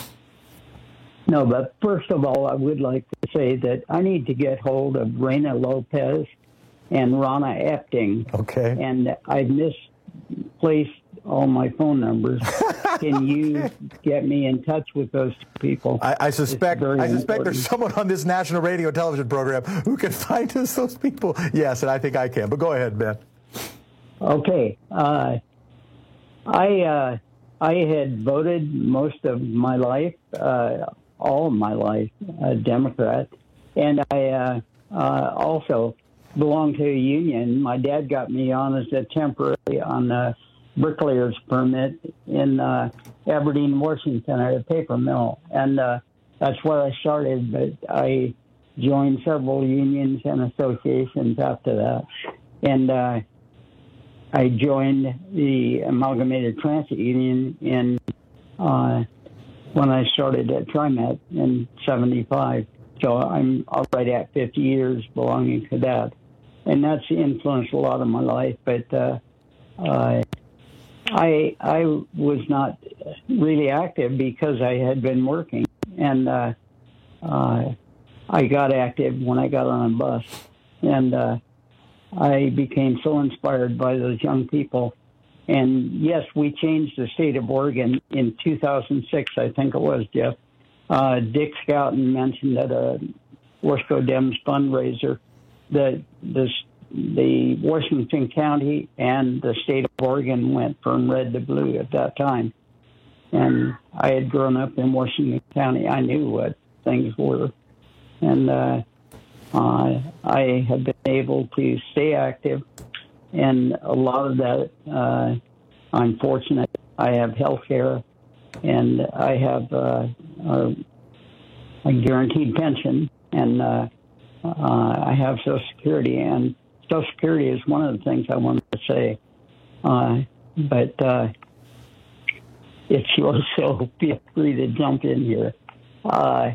No, but first of all, I would like to say that I need to get hold of Reyna Lopez and Rana Epting. Okay. And I've misplaced all my phone numbers. Can you get me in touch with those two people? I, I suspect I suspect important. There's someone on this national radio television program who can find us those people. Yes, and I think I can. But go ahead, Ben. Okay. Uh, I uh, I had voted most of my life, uh, all of my life, uh, Democrat, and I uh, uh, also belonged to a union. My dad got me on as a temporary on a bricklayer's permit in uh, Aberdeen, Washington, at a paper mill, and uh, that's where I started. But I joined several unions and associations after that, and uh, I joined the Amalgamated Transit Union in uh, when I started at TriMet in seventy-five. So I'm already at fifty years belonging to that. And that's influenced a lot of my life. But uh, uh, I I was not really active because I had been working. And uh, uh, I got active when I got on a bus. And uh, I became so inspired by those young people. And yes, we changed the state of Oregon in two thousand six, I think it was, Jeff. Uh, Dick Scouten mentioned at a Wasco Dems fundraiser that the, the Washington County and the state of Oregon went from red to blue at that time. And I had grown up in Washington County. I knew what things were. And uh, uh, I have been able to stay active. And a lot of that, uh, I'm fortunate. I have health care, and I have uh, a, a guaranteed pension, and uh, uh, I have Social Security. And Social Security is one of the things I wanted to say. Uh, but uh, if you'll so feel free to jump in here. Uh,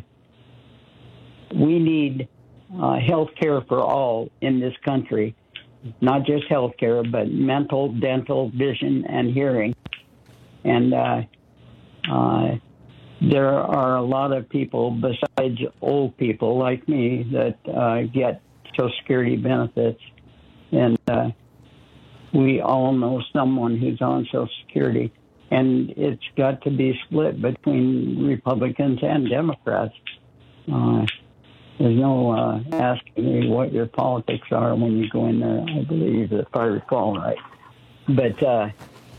we need uh, health care for all in this country. Not just health care, but mental, dental, vision, and hearing. And uh, uh, there are a lot of people besides old people like me that uh, get Social Security benefits. And uh, we all know someone who's on Social Security. And it's got to be split between Republicans and Democrats. Uh, There's no uh, asking me what your politics are when you go in there, I believe, if I recall right. But, uh,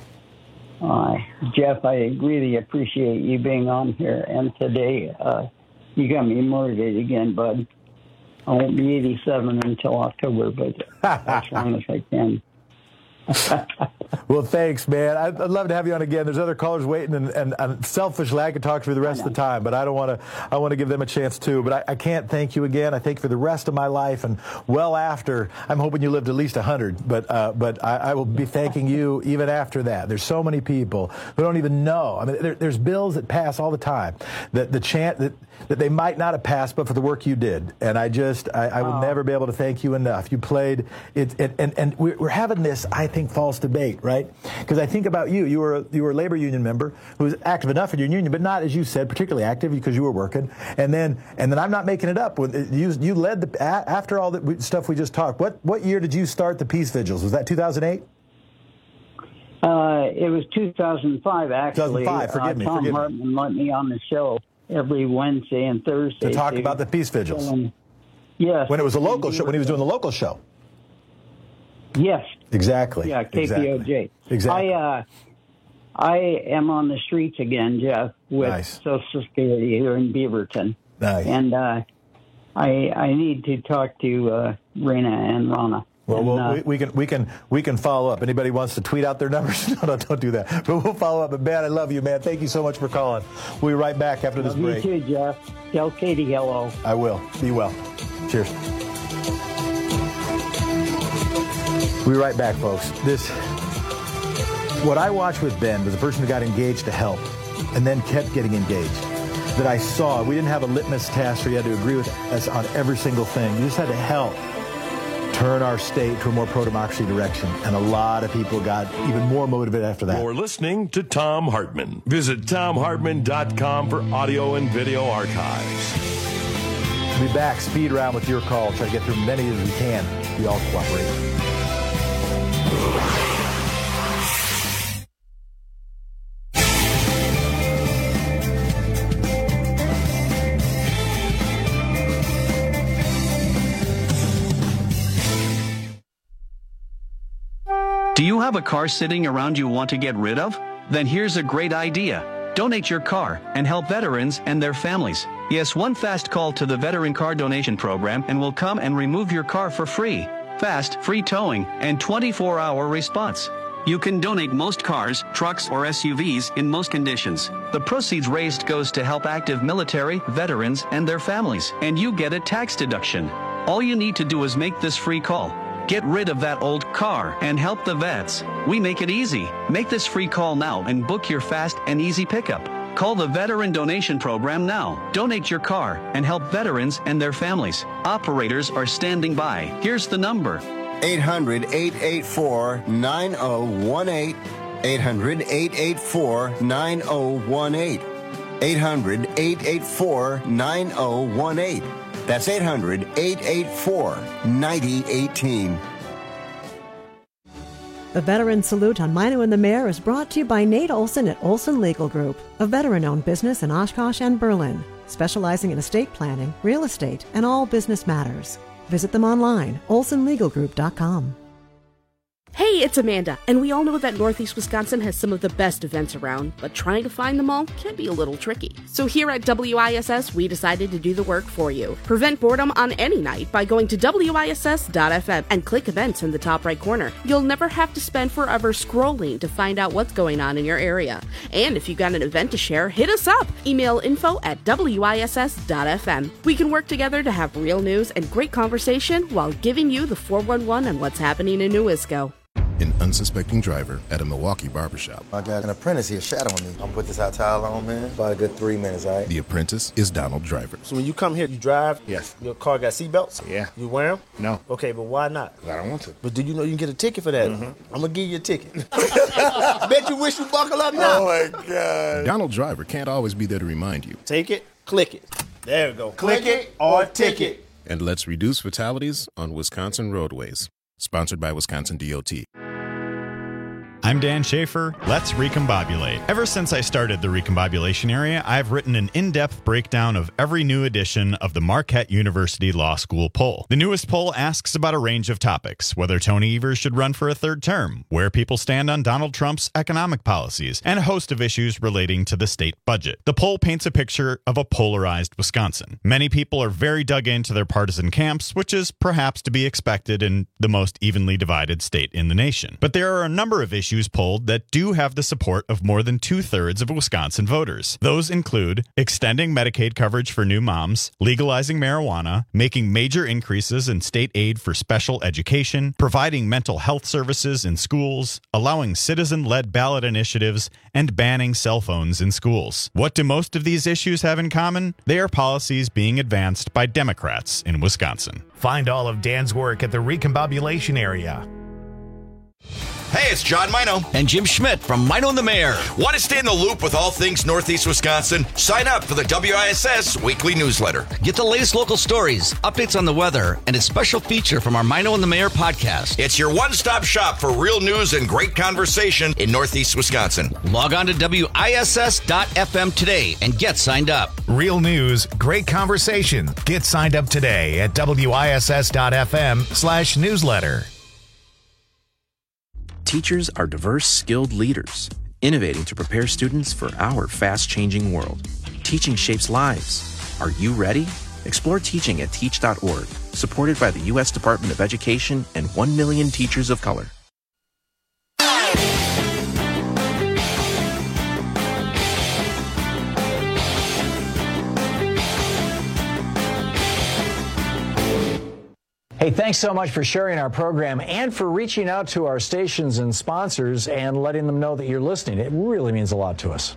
uh, Jeff, I really appreciate you being on here. And today, uh, you got me motivated again, bud. I won't be eighty-seven until October, but as long as I can. Well, thanks, man. I'd, I'd love to have you on again. There's other callers waiting, and, and, and selfishly, I could talk to you the rest of the time, but I don't want to. I want to give them a chance too. But I, I can't thank you again. I thank you for the rest of my life, and well after. I'm hoping you lived at least a hundred, but uh, but I, I will be thanking you even after that. There's so many people who don't even know. I mean, there, there's bills that pass all the time that the chance that that they might not have passed, but for the work you did. And I just, I, I will oh. never be able to thank you enough. You played it, it and and we're having this, I think. think false debate, right? Because I think about you. You were a, you were a labor union member who was active enough in your union, but not, as you said, particularly active because you were working. And then and then I'm not making it up. When you you led the after all the stuff we just talked. What what year did you start the peace vigils? Was that two thousand eight? Uh, it was two thousand five, actually. two thousand five, forgive uh, me. Tom forgive Hartman me. let me on the show every Wednesday and Thursday. To talk about the peace vigils. Um, yes. When it was a local show, when he was doing the local show. Yes. Exactly. Yeah, K P O J. Exactly. exactly. I, uh, I am on the streets again, Jeff, with nice. Social Security here in Beaverton. Nice. And uh, I, I need to talk to uh, Rena and Rana. Well, and, we'll uh, we, we can we can we can follow up. Anybody wants to tweet out their numbers? No, no, don't do that. But we'll follow up. But man, I love you, man. Thank you so much for calling. We'll be right back after this love break. You too, Jeff. Tell Katie hello. I will. Be well. Cheers. We'll be right back, folks. This what I watched with Ben was a person who got engaged to help, and then kept getting engaged. That I saw. We didn't have a litmus test, or you had to agree with us on every single thing. You just had to help turn our state to a more pro-democracy direction. And a lot of people got even more motivated after that. You're listening to Thom Hartmann. Visit Thom Hartmann dot com for audio and video archives. We'll be back, speed round with your call. Try to get through as many as we can. We all cooperate. Do you have a car sitting around you want to get rid of? Then here's a great idea. Donate your car and help veterans and their families. Yes, one fast call to the Veteran Car Donation Program and we'll come and remove your car for free. Fast, free towing, and twenty-four hour response. You can donate most cars, trucks, or S U Vs in most conditions. The proceeds raised goes to help active military, veterans, and their families, and you get a tax deduction. All you need to do is make this free call. Get rid of that old car and help the vets. We make it easy. Make this free call now and book your fast and easy pickup. Call the Veteran Donation Program now. Donate your car and help veterans and their families. Operators are standing by. Here's the number. eight hundred, eight eight four, nine oh one eight. eight hundred, eight eight four, nine oh one eight. eight hundred, eight eight four, nine oh one eight. That's eight hundred, eight eight four, nine oh one eight. The Veteran Salute on Mino and the Mayor is brought to you by Nate Olson at Olson Legal Group, a veteran-owned business in Oshkosh and Berlin, specializing in estate planning, real estate, and all business matters. Visit them online, olson legal group dot com. Hey, it's Amanda, and we all know that Northeast Wisconsin has some of the best events around, but trying to find them all can be a little tricky. So here at W I S S, we decided to do the work for you. Prevent boredom on any night by going to W I S S dot F M and click events in the top right corner. You'll never have to spend forever scrolling to find out what's going on in your area. And if you got an event to share, hit us up. Email info at W I S S dot F M. We can work together to have real news and great conversation while giving you the four one one on what's happening in Newisco. An unsuspecting driver at a Milwaukee barbershop. I got an apprentice here shadowing me. I'm gonna put this hot towel on, man. About a good three minutes, all right? The apprentice is Donald Driver. So when you come here, you drive? Yes. Your car got seatbelts? Yeah. You wear them? No. Okay, but why not? I don't want to. But do you know you can get a ticket for that? Mm-hmm. I'm gonna give you a ticket. Bet you wish you buckle up now. Oh, my God. Donald Driver can't always be there to remind you. Take it, click it. There we go. Click, click it or ticket. And let's reduce fatalities on Wisconsin roadways. Sponsored by Wisconsin D O T. I'm Dan Schaefer. Let's recombobulate. Ever since I started the recombobulation area, I've written an in-depth breakdown of every new edition of the Marquette University Law School poll. The newest poll asks about a range of topics: whether Tony Evers should run for a third term, where people stand on Donald Trump's economic policies, and a host of issues relating to the state budget. The poll paints a picture of a polarized Wisconsin. Many people are very dug into their partisan camps, which is perhaps to be expected in the most evenly divided state in the nation. But there are a number of issues polled that do have the support of more than two-thirds of Wisconsin voters. Those include extending Medicaid coverage for new moms, legalizing marijuana, making major increases in state aid for special education, providing mental health services in schools, allowing citizen-led ballot initiatives, and banning cell phones in schools. What do most of these issues have in common? They are policies being advanced by Democrats in Wisconsin. Find all of Dan's work at the Recombobulation Area. Hey, it's John Mino. And Jim Schmidt from Mino and the Mayor. Want to stay in the loop with all things Northeast Wisconsin? Sign up for the W I S S weekly newsletter. Get the latest local stories, updates on the weather, and a special feature from our Mino and the Mayor podcast. It's your one-stop shop for real news and great conversation in Northeast Wisconsin. Log on to W I S S dot F M today and get signed up. Real news, great conversation. Get signed up today at W I S S dot F M slash newsletter. Teachers are diverse, skilled leaders, innovating to prepare students for our fast-changing world. Teaching shapes lives. Are you ready? Explore teaching at teach dot org, supported by the U S Department of Education and one million teachers of color. Hey, thanks so much for sharing our program and for reaching out to our stations and sponsors and letting them know that you're listening. It really means a lot to us.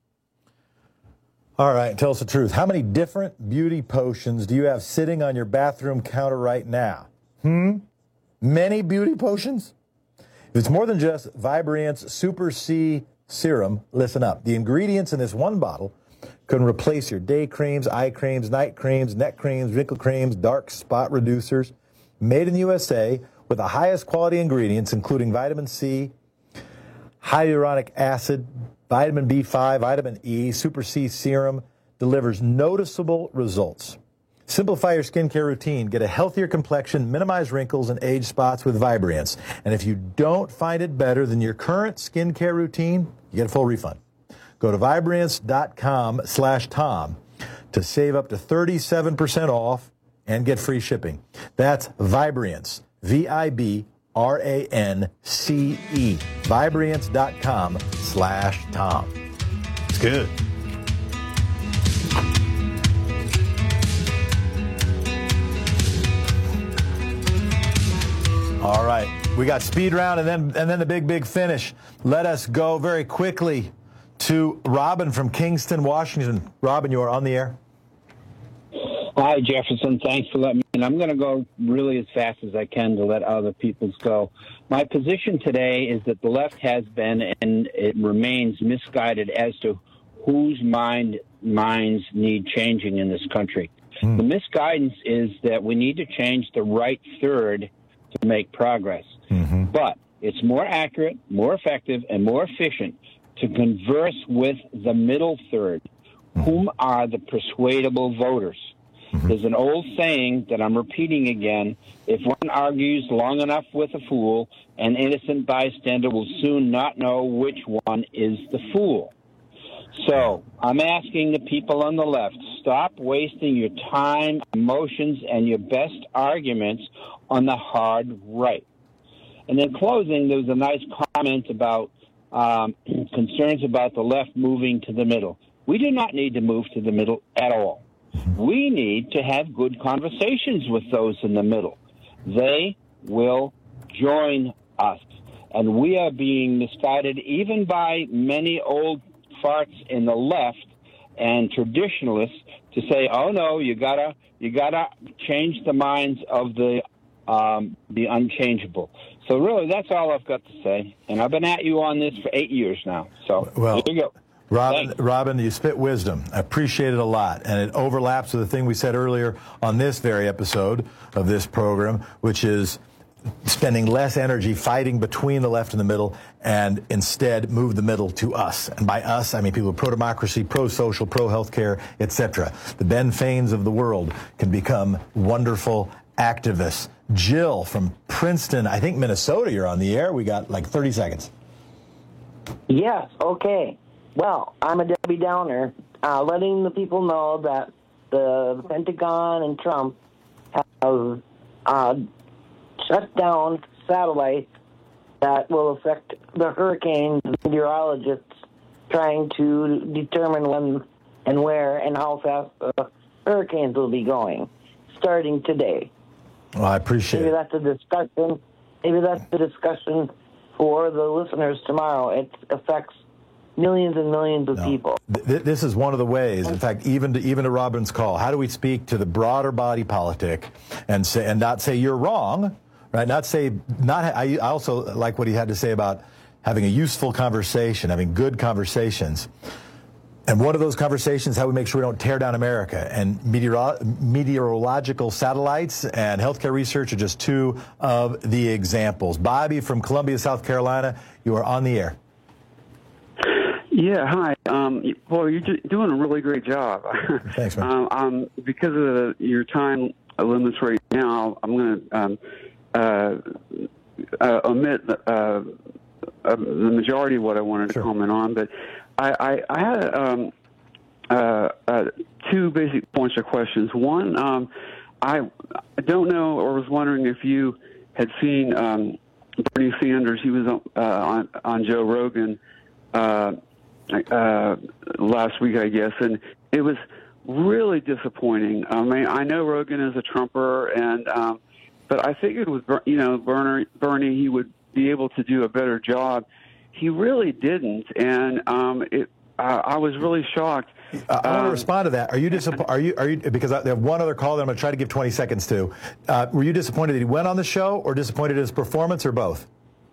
All right, tell us the truth. How many different beauty potions do you have sitting on your bathroom counter right now? Hmm? Many beauty potions? If it's more than just Vibrant's Super C Serum, listen up. The ingredients in this one bottle can replace your day creams, eye creams, night creams, neck creams, wrinkle creams, dark spot reducers. Made in the U S A with the highest quality ingredients, including vitamin C, hyaluronic acid, vitamin B five, vitamin E. Super C Serum delivers noticeable results. Simplify your skincare routine. Get a healthier complexion, minimize wrinkles and age spots with Vibrance. And if you don't find it better than your current skincare routine, you get a full refund. Go to Vibrance dot com slash Tom to save up to thirty-seven percent off and get free shipping. That's Vibrance, V I B R A N C E. Vibrance dot com slash Tom. It's good. All right, we got speed round and then and then the big, big finish. Let us go very quickly to Robin from Kingston, Washington. Robin, you are on the air. Hi, Jefferson. Thanks for letting me in. I'm going to go really as fast as I can to let other people's go. My position today is that the left has been and it remains misguided as to whose mind minds need changing in this country. Mm. The misguidance is that we need to change the right third to make progress. Mm-hmm. But it's more accurate, more effective, and more efficient to converse with the middle third, mm-hmm. whom are the persuadable voters. Mm-hmm. There's an old saying that I'm repeating again: if one argues long enough with a fool, an innocent bystander will soon not know which one is the fool. So I'm asking the people on the left, stop wasting your time, emotions, and your best arguments on the hard right. And then closing, there was a nice comment about um, concerns about the left moving to the middle. We do not need to move to the middle at all. We need to have good conversations with those in the middle. They will join us. And we are being misguided even by many old farts in the left and traditionalists to say, oh, no, you gotta you gotta change the minds of the um, the unchangeable. So really, that's all I've got to say. And I've been at you on this for eight years now. So well, here you go. Robin, Robin, you spit wisdom. I appreciate it a lot. And it overlaps with the thing we said earlier on this very episode of this program, which is spending less energy fighting between the left and the middle and instead move the middle to us. And by us, I mean people pro-democracy, pro-social, pro-healthcare, et cetera. The Ben Faines of the world can become wonderful activists. Jill from Princeton, I think Minnesota, you're on the air. We got like thirty seconds. Yes, okay. Well, I'm a Debbie Downer, uh, letting the people know that the Pentagon and Trump have uh, shut down satellites that will affect the hurricanes, meteorologists trying to determine when and where and how fast the hurricanes will be going, starting today. Well, I appreciate maybe it. That's a discussion. Maybe that's the discussion for the listeners tomorrow. It affects millions and millions of no. people. Th- this is one of the ways, in fact, even to, even to Robin's call, how do we speak to the broader body politic and say, and not say you're wrong, right? Not say, not, I, I also like what he had to say about having a useful conversation, having good conversations. And one of those conversations, how we make sure we don't tear down America. And meteoro- meteorological satellites and healthcare research are just two of the examples. Bobby from Columbia, South Carolina, you are on the air. Yeah, hi. Um, boy, you're just doing a really great job. Thanks, man. um, um, because of the, your time limits right now, I'm going to um, uh, uh, omit uh, uh, the majority of what I wanted to sure. comment on. But I, I, I had um, uh, uh, two basic points or questions. One, um, I, I don't know or was wondering if you had seen um, Bernie Sanders. He was uh, on, on Joe Rogan uh, uh, last week, I guess, and it was really disappointing. I mean, I know Rogan is a Trumper, and um, but I figured with, you know, Bernie, Bernie, he would be able to do a better job. He really didn't, and um, it, uh, I was really shocked. Uh, I want um, to respond to that. Are you disappointed? Are you? Are you? Because I have one other call that I'm going to try to give twenty seconds to. Uh, were you disappointed that he went on the show, or disappointed in his performance, or both?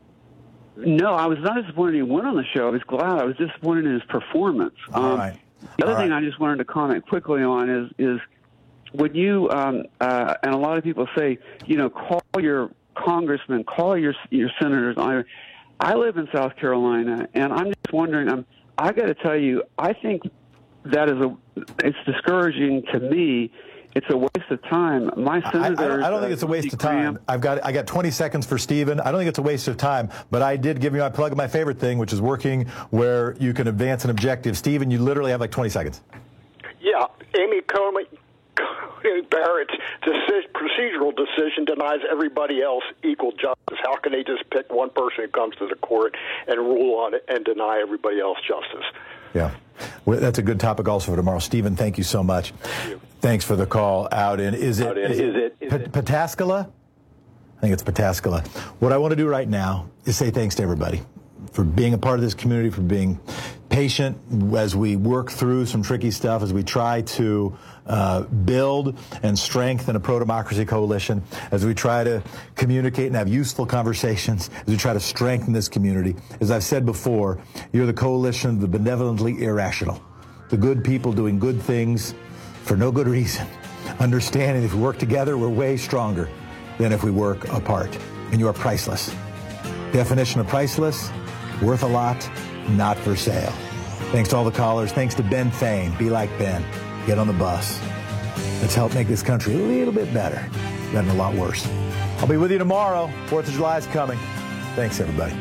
No, I was not disappointed he went on the show. I was glad. I was disappointed in his performance. Um, All right. The other All thing right. I just wanted to comment quickly on is is would you um, uh, and a lot of people say, you know, call your congressman, call your your senators. I I live in South Carolina, and I'm just wondering. I'm, I got to tell you, I think that is a it's discouraging to me. It's a waste of time. My senators. I, I, don't, I don't think it's a waste of time. I've got I got twenty seconds for Stephen. I don't think it's a waste of time, but I did give you my plug of my favorite thing, which is working where you can advance an objective. Stephen, you literally have like twenty seconds. Yeah, Amy Coney Barrett's deci- procedural decision denies everybody else equal justice. How can they just pick one person who comes to the court and rule on it and deny everybody else justice? Yeah, well, that's a good topic also for tomorrow. Stephen, thank you so much. Thank you. Thanks for the call out in. Is it, in. is Is it, it, is P- it Pataskala? I think it's Pataskala. What I want to do right now is say thanks to everybody for being a part of this community, for being patient as we work through some tricky stuff, as we try to uh, build and strengthen a pro-democracy coalition, as we try to communicate and have useful conversations, as we try to strengthen this community. As I've said before, you're the coalition of the benevolently irrational, the good people doing good things for no good reason, understanding if we work together, we're way stronger than if we work apart. And you are priceless. Definition of priceless, worth a lot, not for sale. Thanks to all the callers. Thanks to Ben Fain. Be like Ben. Get on the bus. Let's help make this country a little bit better than a lot worse. I'll be with you tomorrow. Fourth of July is coming. Thanks, everybody.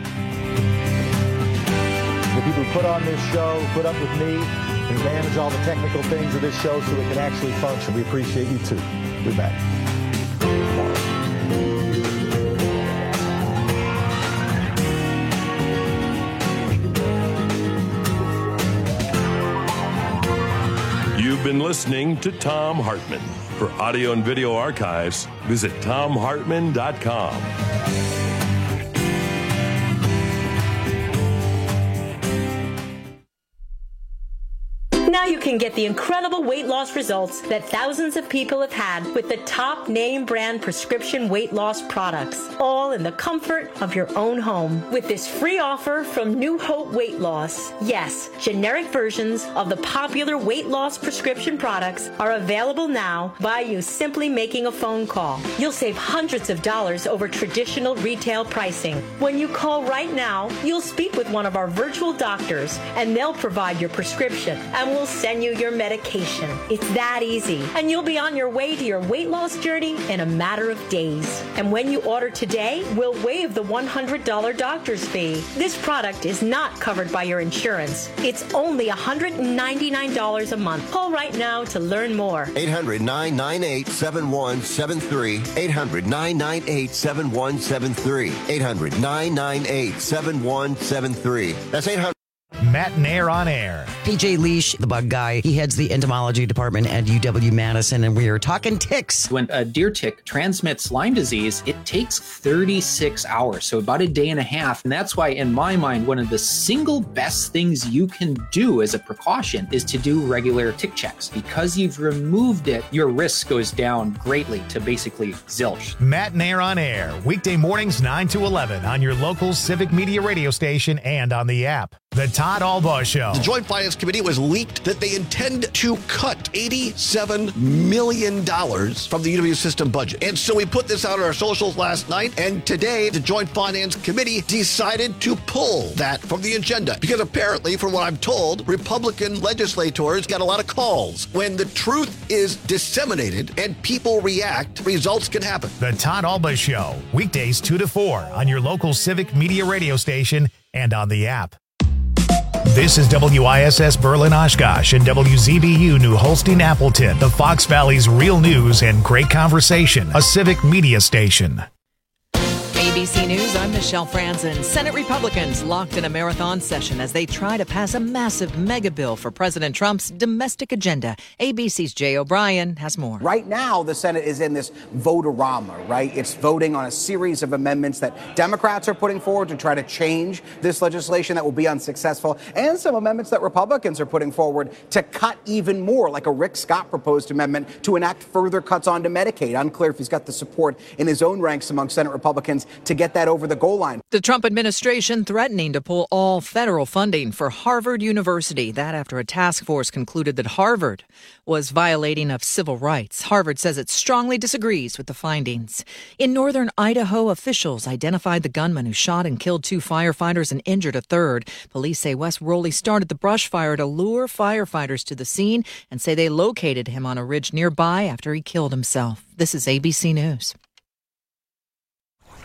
The people who put on this show, who put up with me, and manage all the technical things of this show so it can actually function. We appreciate you, too. We're back. You've been listening to Thom Hartmann. For audio and video archives, visit thom hartmann dot com. Now you can get the incredible weight loss results that thousands of people have had with the top name brand prescription weight loss products, all in the comfort of your own home. With this free offer from New Hope Weight Loss, yes, generic versions of the popular weight loss prescription products are available now by you simply making a phone call. You'll save hundreds of dollars over traditional retail pricing. When you call right now, you'll speak with one of our virtual doctors, and they'll provide your prescription and will send you your medication. It's that easy. And you'll be on your way to your weight loss journey in a matter of days. And when you order today, we'll waive the one hundred dollars doctor's fee. This product is not covered by your insurance. It's only one hundred ninety-nine dollars a month. Call right now to learn more. eight hundred, nine nine eight, seven one seven three. eight hundred, nine nine eight, seven one seven three. eight hundred, nine nine eight, seven one seven three. That's eight hundred. Matt Nair on Air. P J Leash, the bug guy, he heads the entomology department at U W Madison, and we are talking ticks. When a deer tick transmits Lyme disease, it takes thirty-six hours, so about a day and a half. And that's why, in my mind, one of the single best things you can do as a precaution is to do regular tick checks. Because you've removed it, your risk goes down greatly to basically zilch. Matt Nair on Air, weekday mornings nine to eleven on your local Civic Media radio station and on the app. The Todd Albaugh Show. The Joint Finance Committee was leaked that they intend to cut eighty-seven million dollars from the U W system budget. And so we put this out on our socials last night, and today the Joint Finance Committee decided to pull that from the agenda. Because apparently, from what I'm told, Republican legislators got a lot of calls. When the truth is disseminated and people react, results can happen. The Todd Albaugh Show, weekdays two to four on your local Civic Media radio station and on the app. This is W I S S Berlin Oshkosh and W Z B U New Holstein Appleton, the Fox Valley's real news and great conversation, a Civic Media station. A B C News, I'm Michelle Franzen. Senate Republicans locked in a marathon session as they try to pass a massive mega bill for President Trump's domestic agenda. A B C's Jay O'Brien has more. Right now, the Senate is in this vote-a-rama, right? It's voting on a series of amendments that Democrats are putting forward to try to change this legislation that will be unsuccessful, and some amendments that Republicans are putting forward to cut even more, like a Rick Scott proposed amendment to enact further cuts onto Medicaid. Unclear if he's got the support in his own ranks among Senate Republicans to get that over the goal line. The Trump administration threatening to pull all federal funding for Harvard University. That after a task force concluded that Harvard was violating of civil rights. Harvard says it strongly disagrees with the findings. In northern Idaho, officials identified the gunman who shot and killed two firefighters and injured a third. Police say Wes Rowley started the brush fire to lure firefighters to the scene and say they located him on a ridge nearby after he killed himself. This is A B C News.